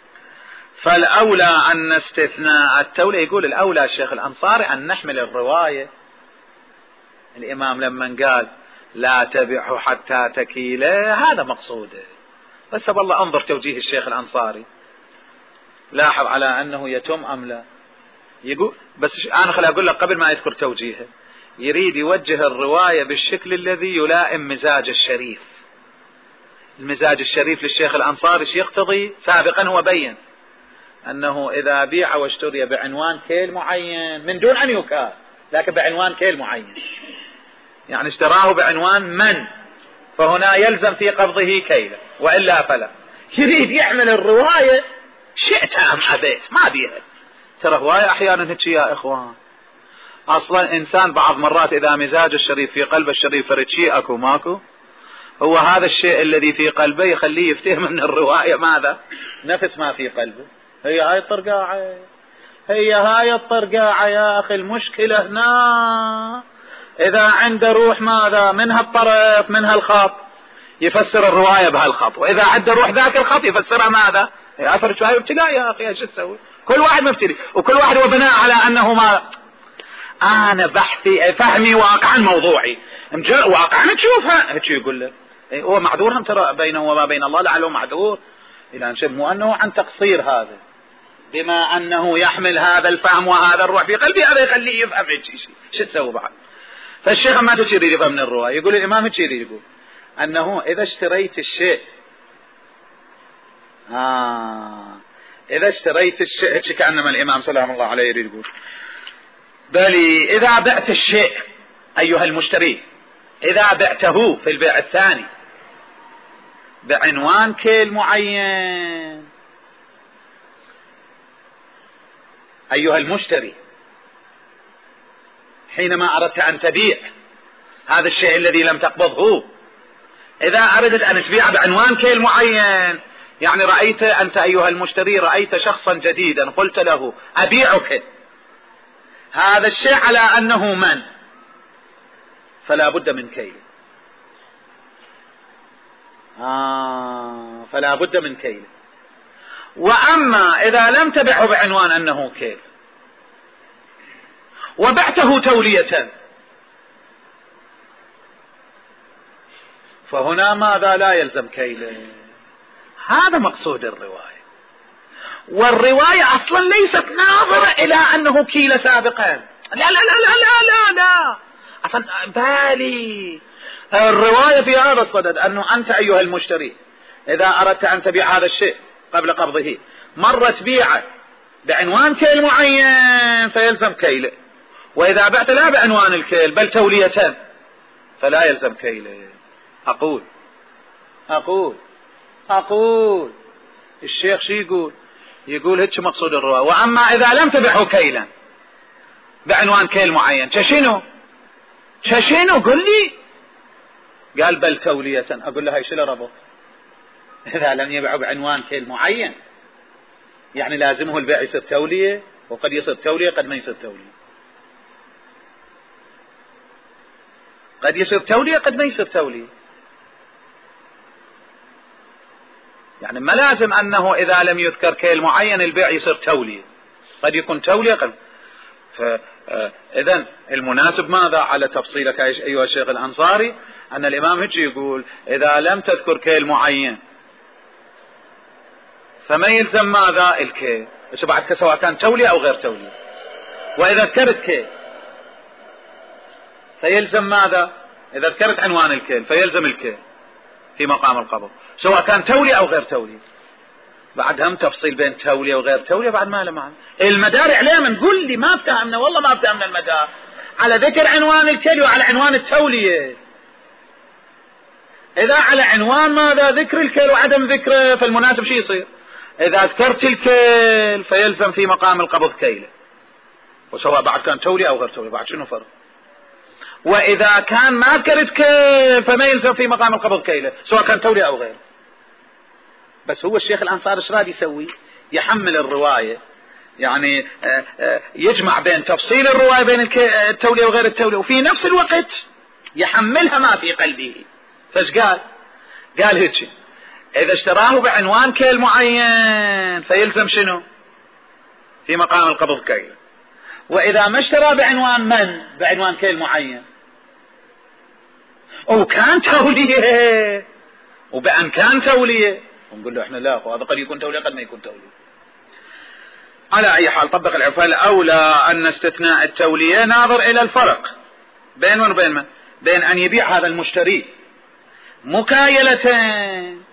[SPEAKER 2] فالأولى أن استثناء التولية. يقول الأولى الشيخ الأنصاري أن نحمل الرواية الإمام لما قال لا تبيعه حتى تكيله، هذا مقصوده. بس والله انظر توجيه الشيخ الأنصاري، لاحظ على أنه يتم أم لا. يقول بس أنا خلي أقول لك قبل ما يذكر توجيهه، يريد يوجه الرواية بالشكل الذي يلائم مزاج الشريف. المزاج الشريف للشيخ الأنصاري يقتضي سابقا هو بين أنه إذا بيع واشتري بعنوان كيل معين من دون أن يكال، لكن بعنوان كيل معين، يعني اشتراه بعنوان من، فهنا يلزم في قبضه كيلا وإلا فلا. يريد يعمل الرواية شئت أم أبيت ما بيها. ترى رواية أحيانا هيك يا إخوان، أصلا إنسان بعض مرات إذا مزاج الشريف في قلب الشريف فرد شيء أكو ماكو، هو هذا الشيء الذي في قلبه يخليه يفتهم من الرواية ماذا؟ نفس ما في قلبه. هي هاي الطرقاعة يا أخي. المشكلة هنا إذا عنده روح ماذا منها الطرف منها الخط يفسر الرواية بهالخط، وإذا عنده روح ذاك الخط يفسرها ماذا؟ أفرج شوية ابتلاء يا أخي، ايش تسوي؟ كل واحد مبتلي، وكل واحد وبناء على أنه ما أنا بحثي فهمي واقعا موضوعي واقعا تشوفها هيك يقول لك هو معذور. هم ترى بينه وما بين الله لعله معذور، إلى أن مو أنه عن تقصير، هذا بما أنه يحمل هذا الفهم وهذا الروح في قلبي هذا يخليه يفهم شيء. شو تسوي بعد؟ فالشيخ ما تشير يفهم من الرواية. يقول الإمام تشير يقول أنه إذا اشتريت الشيء إذا اشتريت الشيء كأنما الإمام سلام الله عليه يريد يقول بل إذا بعت الشيء أيها المشتري، إذا بعته في البيع الثاني بعنوان كيل معين، أيها المشتري حينما أردت أن تبيع هذا الشيء الذي لم تقبضه، إذا أردت أن تبيع بعنوان كيل معين، يعني رأيت أنت أيها المشتري، رأيت شخصا جديدا قلت له أبيعك هذا الشيء على أنه من، فلا بد من كيل. فلا بد من كيل. وأما إذا لم تبعه بعنوان أنه كيل وبعته تولية، فهنا ماذا؟ لا يلزم كيل. هذا مقصود الرواية. والرواية أصلا ليست ناظرة إلى أنه كيل سابقا، لا لا لا لا لا لا لا، أصلا بالي الرواية في هذا الصدد أنه أنت أيها المشتري إذا أردت أن تبيع هذا الشيء قبل قبضه مرة تبيعه بعنوان كيل معين فيلزم كيله، وإذا بعت لا بعنوان الكيل بل تولية فلا يلزم كيله. أقول الشيخ شي يقول هيك مقصود الرواية. وأما إذا لم تبعه كيلا بعنوان كيل معين شنو قل لي؟ قال بل تولية. أقول له هاي شو ربط؟ إذا لم يبعه بعنوان كيل معين يعني لازمه البيع يصير تولية، وقد يصير تولية قد ما يصير تولية، قد يصير تولية قد ما يصير تولية. يعني ما لازم أنه إذا لم يذكر كيل معين البيع يصير تولية، قد يكون تولية قد. فإذن المناسب ماذا على تفصيلك أيها الشيخ الأنصاري أن الإمام هيك يقول إذا لم تذكر كيل معين فما يلزم ماذا؟ الكيل بعد سواء كان تولية أو غير تولية. وإذا ذكرت كيل فيلزم ماذا؟ إذا ذكرت عنوان الكيل فيلزم الكيل في مقام القبض سواء كان تولية أو غير تولية. بعد هم تفصيل بين تولية وغير تولية بعد ما له معنى. المدار عليه من قل لي ما بتأمنا، والله ما بتأمنا المدار على ذكر عنوان الكيل وعلى عنوان التولية. إذا على عنوان ماذا؟ ذكر الكيل وعدم ذكره، فالمناسب شي يصير؟ إذا ذكرت الكيل فيلزم في مقام القبض كيله، وسواء بعد كان تولية أو غير تولية بعد شنو فرق؟ وإذا كان ما ذكرت كيل فما يلزم في مقام القبض كيله سواء كان تولية أو غير. بس هو الشيخ الأنصاري ايش راد يسوي؟ يحمل الرواية، يعني يجمع بين تفصيل الرواية بين التولية وغير التولية، وفي نفس الوقت يحملها ما في قلبه. فايش قال؟ قال هيك إذا اشتراه بعنوان كيل معين فيلزم شنو؟ في مقام القبض كيل. وإذا ما اشترى بعنوان كيل معين وكان تولية وبأن كان تولية ونقول له احنا لا، هذا قد يكون تولية قد ما يكون تولية. على أي حال طبق العفو. الأولى أن استثناء التولية ناظر إلى الفرق بين وبين من؟ بين أن يبيع هذا المشتري مكايلتين،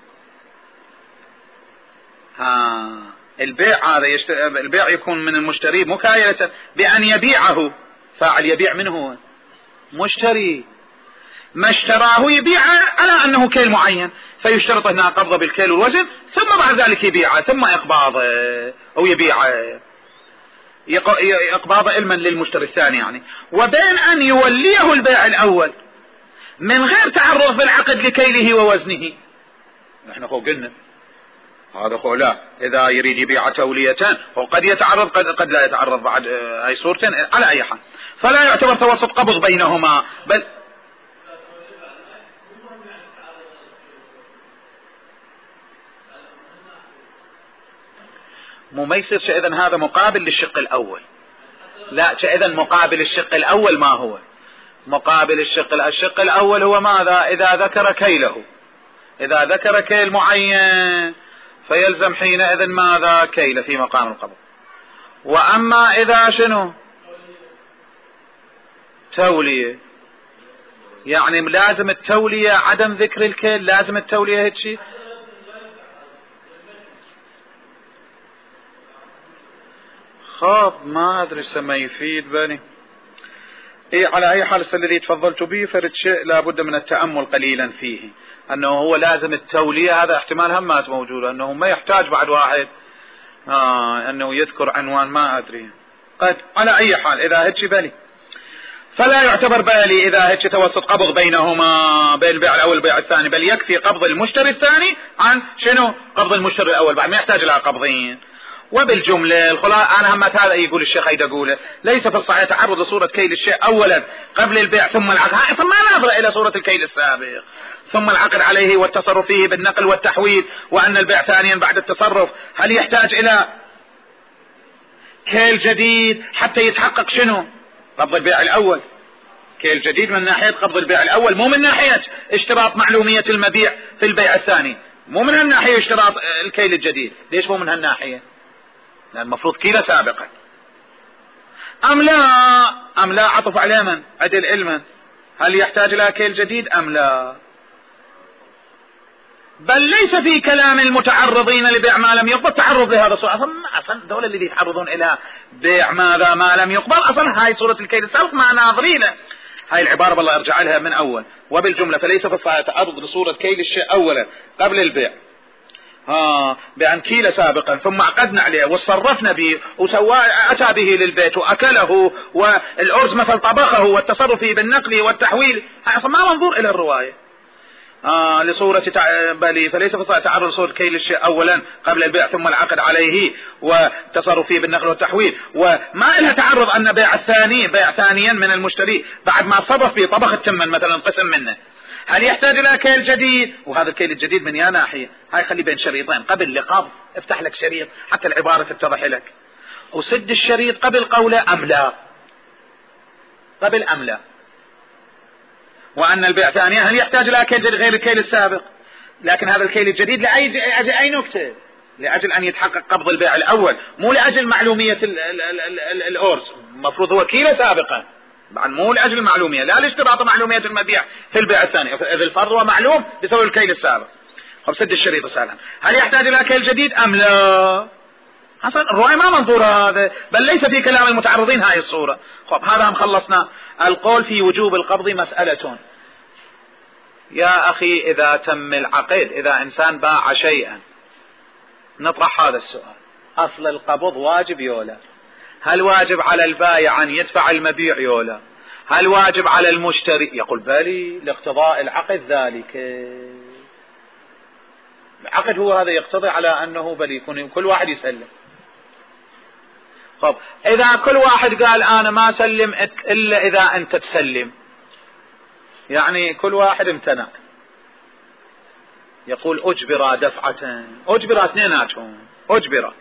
[SPEAKER 2] البيع يكون من المشتري مكايلة بأن يبيعه، فاعل يبيع منه مشتري، ما اشتراه يبيع على أنه كيل معين فيشترط هنا قبضه بالكيل والوزن، ثم بعد ذلك يبيعه ثم إقباضه أو يبيعه إقباضه علما للمشتري الثاني يعني. وبين أن يوليه البيع الأول من غير تعرض بالعقد لكيله ووزنه. نحن قلنا هذا لا، إذا يريد يبيع توليتان وقد يتعرض قد لا يتعرض بعد أي صورتين. على أي حال فلا يعتبر توسط قبض بينهما، بل ما يصير إذن هذا مقابل للشق الأول. لا إذن مقابل الشق الأول ما هو؟ مقابل الشق الأول هو ماذا؟ إذا ذكر كيله، إذا ذكر كيل معين فيلزم حينئذ ماذا؟ كيل في مقام القبض. وأما إذا شنو؟ تولية، يعني لازم التولية عدم ذكر الكيل، لازم التولية هيك شيء. ما أدري ما يفيد بني. على أي حال الذي تفضلت به فرد شيء لابد من التأمل قليلا فيه، أنه هو لازم التولية، هذا احتمال همات موجودة، أنه ما يحتاج بعد واحد أنه يذكر عنوان ما أدري قد. على أي حال إذا هيك بني فلا يعتبر بالي إذا هيك توسط قبض بينهما بين البيع الأول والبيع الثاني، بل يكفي قبض المشتري الثاني عن شنو قبض المشتري الأول، بعد ما يحتاج إلى قبضين. وبالجملة أنا همت هذا يقول الشيخ هيدا قوله ليس في الصحيح تعرض لصورة كيل الشيء أولا قبل البيع ثم العقد، ثم نظرة إلى صورة الكيل السابق ثم العقد عليه والتصرف فيه بالنقل والتحويل، وأن البيع ثانيا بعد التصرف هل يحتاج إلى كيل جديد حتى يتحقق شنو قبض البيع الأول. كيل جديد من ناحية قبض البيع الأول، مو من ناحية اشتراط معلومية المبيع في البيع الثاني، مو من هالناحية اشتراط الكيل الجديد. ليش مو من هالناحية؟ لأن المفروض كيلة سابقا. أم لا عطف على من عدل علما هل يحتاج إلى كيل جديد أم لا؟ بل ليس في كلام المتعرضين لبيع ما لم يقبل تعرض لهذا الصورة. أصلا دول اللي يتعرضون إلى بيع ماذا ما لم يقبل أصلا هاي صورة الكيل السابق ما ناظرينه. هاي العبارة بالله ارجع لها من أول. وبالجملة فليس في الصحيح تعرض لصورة كيل الشيء أولا قبل البيع بأن كيل سابقا ثم عقدنا عليه وصرفنا به أتى به للبيت وأكله والأرز مثل طبخه والتصرف فيه بالنقل والتحويل، أصلا ما منظور إلى الرواية لصورة بل فليس في الصحيح تعرض لصورة كيل الشيء أولا قبل البيع ثم العقد عليه والتصرف فيه بالنقل والتحويل، وما إلها تعرض أن بيع ثانيا من المشتري بعد ما صرف فيه طبخ التمن مثلا قسم منه هل يحتاج إلى كيل جديد. وهذا الكيل الجديد من يا ناحية هاي خلي بين شريطين قبل لقبض، افتح لك شريط حتى العبارة تتضح لك، وسد الشريط قبل قوله أم لا، قبل أم لا، وأن البيع ثانيا هل يحتاج إلى كيل جديد غير الكيل السابق. لكن هذا الكيل الجديد لأجل أي نكتة؟ لأجل أن يتحقق قبض البيع الأول، مو لأجل معلومية الأرز. المفروض هو كيلة سابقا بعد، مو لأجل المعلومية، لا لاشتراط معلومية المبيع في البيع الثاني، إذ الفرض هو معلوم بسبب الكيل السابق. خب سد الشريط سهلا، هل يحتاج إلى كيل جديد أم لا؟ حسن الرواية ما منظور هذا، بل ليس في كلام المتعرضين هاي الصورة. خب هذا هم خلصنا. القول في وجوب القبض مسألة. يا أخي إذا تم العقد، إذا إنسان باع شيئا نطرح هذا السؤال، أصل القبض واجب يولا؟ هل واجب على البائع أن يدفع المبيع يولا؟ هل واجب على المشتري؟ يقول بالي لاقتضاء العقد ذلك. العقد هو هذا يقتضي على أنه بل يكون كل واحد يسلم. طب إذا كل واحد قال أنا ما سلم إلا إذا أنت تسلم، يعني كل واحد امتنع، يقول أجبر دفعة، أجبر اثنيناتهم، أجبر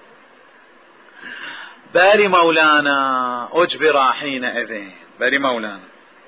[SPEAKER 2] بالي مولانا، أجبر حينئذ بالي مولانا.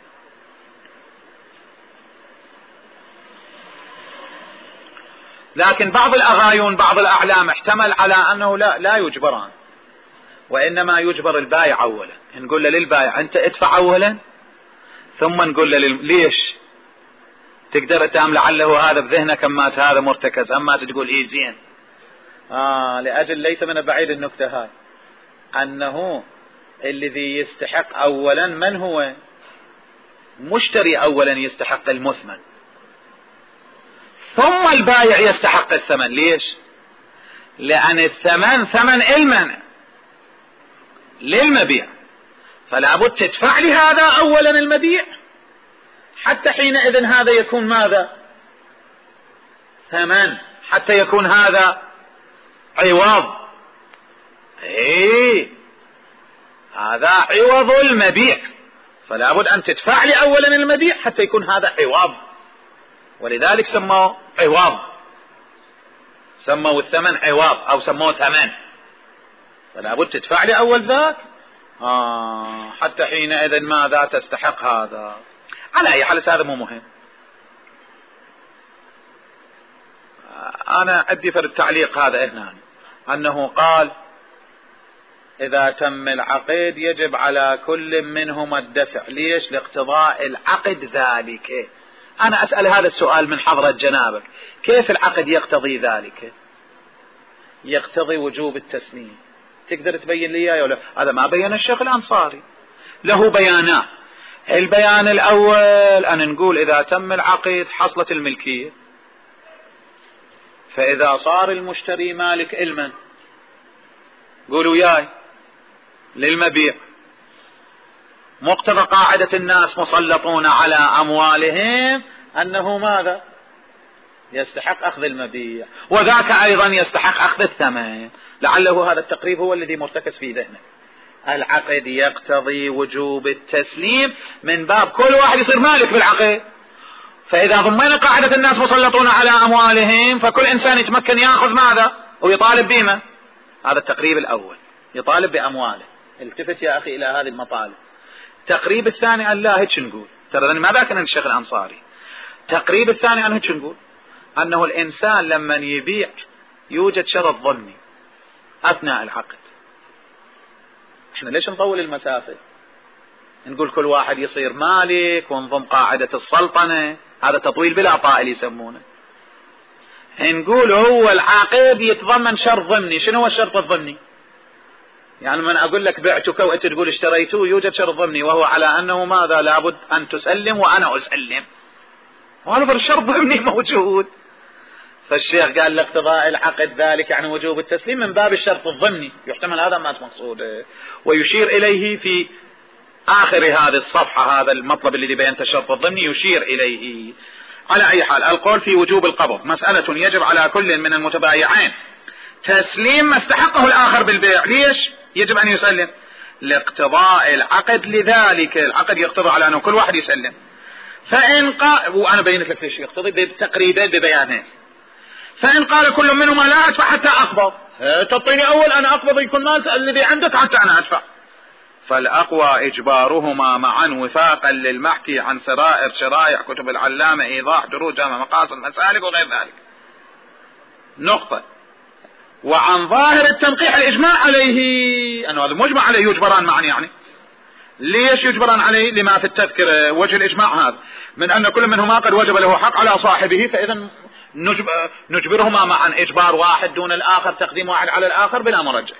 [SPEAKER 2] لكن بعض الأغايون بعض الأعلام احتمل على أنه لا يجبران، وإنما يجبر البائع أولا. نقول له للبائع أنت ادفع أولا ثم نقول له ليش؟ تقدر تام لعله هذا بذهنك أمات هذا مرتكز، أمات تقول إيه زين. لأجل ليس من بعيد النكتة هاي أنه الذي يستحق أولا من هو؟ مشتري أولا يستحق المثمن، ثم البائع يستحق الثمن. ليش؟ لأن الثمن ثمن المنع للمبيع، فلا بد تدفع لهذا أولا المبيع حتى حينئذ هذا يكون ماذا؟ ثمن، حتى يكون هذا عوض. هذا عوض المبيع، فلا بد أن تدفع لي أولا المبيع حتى يكون هذا عوض، ولذلك سموه عوض، سموه الثمن عوض أو سموه ثمن، فلا بد تدفع لي أول ذاك حتى حينئذ ماذا تستحق هذا. على أي حال هذا مو مهم. أنا أدي فرد التعليق هذا هنا أنه قال إذا تم العقد يجب على كل منهما الدفع. ليش؟ لاقتضاء العقد ذلك. أنا أسأل هذا السؤال من حضرة جنابك، كيف العقد يقتضي ذلك؟ يقتضي وجوب التسليم. تقدر تبين لي يا ولا؟ هذا ما بين الشيخ الأنصاري، له بيانات. البيان الأول أن نقول إذا تم العقد حصلت الملكية، فإذا صار المشتري مالك المن قولوا ياي للمبيع، مقتضى قاعدة الناس مسلطون على أموالهم أنه ماذا؟ يستحق أخذ المبيع، وذاك أيضا يستحق أخذ الثمن. لعله هذا التقريب هو الذي مرتكز في ذهنه. العقد يقتضي وجوب التسليم من باب كل واحد يصير مالك بالعقد. فإذا ضمن قاعدة الناس مسلطون على أموالهم فكل إنسان يتمكن يأخذ ماذا ويطالب بما. هذا التقريب الأول، يطالب بأمواله. التفت يا أخي إلى هذه المطالب. التقريب الثاني أن لا هيك نقول، ترى ما ذاك الشيخ الأنصاري. التقريب الثاني أن هيك نقول أنه الإنسان لما يبيع يوجد شرط ضمني أثناء العقد. احنا ليش نطول المسافة؟ نقول كل واحد يصير مالك ونضم قاعدة السلطنة، هذا تطويل بلا طائل يسمونه. نقول هو العقد يتضمن شرط ضمني. شنو هو الشرط الضمني؟ يعني من أقول لك بعتك وأنت تقول اشتريته، يوجد شرط ضمني وهو على أنه ماذا؟ لابد أن تسلم وأنا أسلم، وهذا الشرط ضمني موجود. فالشيخ قال لاقتضاء العقد ذلك يعني وجوب التسليم من باب الشرط الضمني، يحتمل هذا ما مقصوده، ويشير إليه في آخر هذه الصفحة. هذا المطلب الذي بينت الشرط الضمني يشير إليه. على أي حال القول في وجوب القبض مسألة يجب على كل من المتبايعين تسليم ما استحقه الآخر بالبيع. ليش يجب أن يسلم؟ لاقتضاء العقد لذلك. العقد يقتضي على أنه كل واحد يسلم. فإن قال، وأنا بينت لك ليش يقتضي بالتقريبين ببيانين، فإن قال كل منهما لا أدفع حتى أقبض، تعطيني أول أنا أقبض يكون مال الذي عندك حتى أنا أدفع، فالأقوى إجبارهما معا وفاقا للمحكي عن سرائر شرائع كتب العلامة إيضاح دروج جامع مقاصد مسالك وغير ذلك. نقطة. وعن ظاهر التنقيح الإجماع عليه، أنه هذا مجمع عليه يجبران معا. يعني ليش يجبران عليه؟ لما في التذكرة وجه الإجماع هذا من أن كل منهما قد وجب له حق على صاحبه، فإذا نجبرهما معا إجبار واحد دون الآخر، تقديم واحد على الآخر بلا مرجع.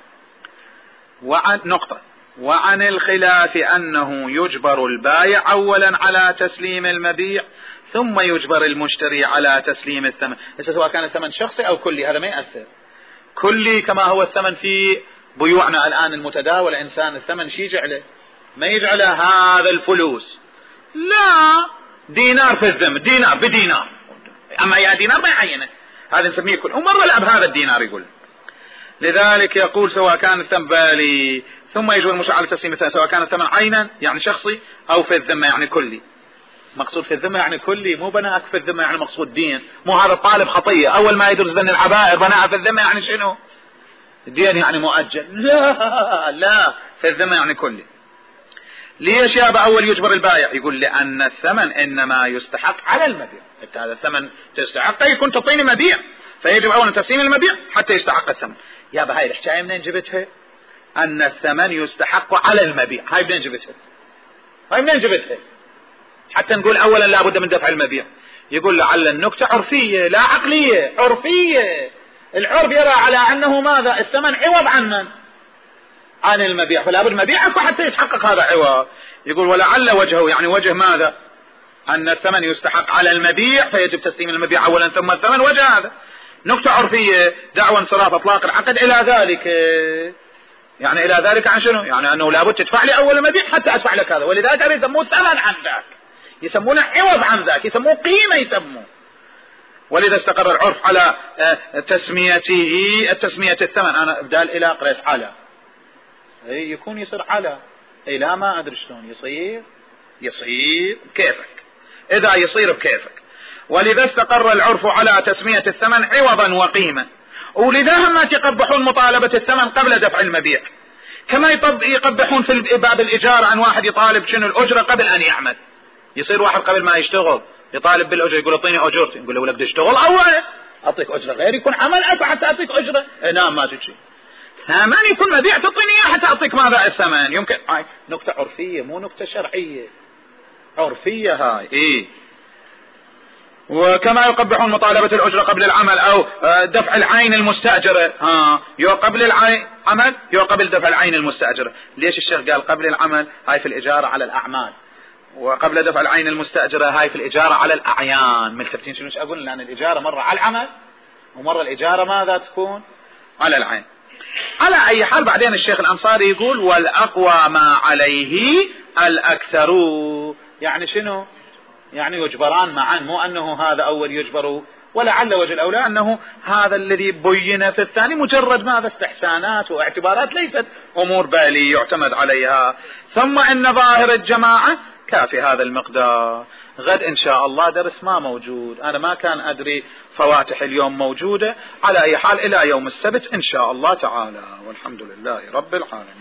[SPEAKER 2] وعن نقطة. وعن الخلاف أنه يجبر البائع أولا على تسليم المبيع ثم يجبر المشتري على تسليم الثمن. سواء كان الثمن شخصي أو كلي هذا ما يأثر. كلي كما هو الثمن في بيوعنا الآن المتداول، إنسان الثمن شي يجعله ما يجعله هذا الفلوس، لا، دينار في الذمة، دينار بدينار، أما يا دينار ما يعينه، هذا نسميه كل، ومرة لا بهذا الدينار يقول. لذلك يقول سواء كان الثمن بالي ثم يجبر المشرع على تسليم الثمن، سواء كان الثمن عينا يعني شخصي أو في الذمة يعني كلي. مقصود في الذمة يعني كلي، مو بناءك في الذمة يعني مقصود دين. مو هذا الطالب خطية أول ما يدرس بن العبائر بناء في الذمة يعني شنو؟ دين يعني مؤجل. لا في الذمة يعني كلي. ليش يا أول يجبر البائع؟ يقول لأن الثمن إنما يستحق على المبيع. هذا الثمن تستحق يكون تعطيني مبيع، فيجب أولا تسليم المبيع حتى يستحق الثمن. يا هاي الحكاية منين جبتها؟ أن الثمن يستحق على المبيع، هاي منين جبتها؟ هاي منين جبتها؟ حتى نقول أولا لا بد من دفع المبيع. يقول لعل النكتة عرفية لا عقلية، عرفية. العرف يرى على أنه ماذا؟ الثمن عوض عن من؟ عن المبيع، فلا بد مبيعك حتى يتحقق هذا عوض. يقول ولعل وجهه يعني وجه ماذا؟ أن الثمن يستحق على المبيع فيجب تسليم المبيع أولا ثم الثمن. وجه هذا نكتة عرفية، دعوى انصراف اطلاق العقد إلى ذلك. يعني إلى ذلك عن شنو؟ يعني أنه لابد تدفع لي أول مبيع حتى أدفع لك هذا، ولذلك هذا يسموه ثمن عن ذاك، يسمونه عوض عن ذاك، يسموه قيمة يسموه. ولذا استقر العرف على تسميته التسمية الثمن. أنا بدال إلى قريت على، يكون يصير على إلى ما أدري شلون يصير بكيفك، إذا يصير بكيفك. ولذا استقر العرف على تسمية الثمن عوضا وقيمة. ولذا هم يقبحون مطالبة الثمن قبل دفع المبيع، كما يقبحون في باب الإجارة عن واحد يطالب شنو الأجرة قبل أن يعمل. يصير واحد قبل ما يشتغل يطالب بالأجرة، يقول أعطيني أجرتي، يقول له ولا بدي أشتغل أول أعطيك أجرة غير يكون عمل حتى أعطيك أجرة. نعم ما تجي ثمن يكون مبيع تعطيني إياه حتى أعطيك ماذا الثمن. يمكن هاي نكتة عرفية مو نكتة شرعية، عرفية هاي. إيه. وكما يقبحون مطالبة الأجرة قبل العمل أو دفع العين المستأجرة. قبل العين عمل قبل دفع العين المستأجرة. ليش الشيخ قال قبل العمل؟ هاي في الإجارة على الأعمال، وقبل دفع العين المستأجرة هاي في الإجارة على الأعيان. ملتفتين شنو أقول؟ لأن الإجارة مرة على العمل ومرة الإجارة ماذا تكون؟ على العين. على أي حال بعدين الشيخ الأنصاري يقول والأقوى ما عليه الأكثر يعني شنو؟ يعني يجبران معا، مو أنه هذا أول يجبر، ولعل وجه الأولى أنه هذا الذي بين في الثاني مجرد ماذا استحسانات واعتبارات، ليست أمور بالي يعتمد عليها. ثم إن ظاهر الجماعة كافي هذا المقدار. غد إن شاء الله درس ما موجود، أنا ما كان أدري فواتح اليوم موجودة. على أي حال إلى يوم السبت إن شاء الله تعالى، والحمد لله رب العالمين.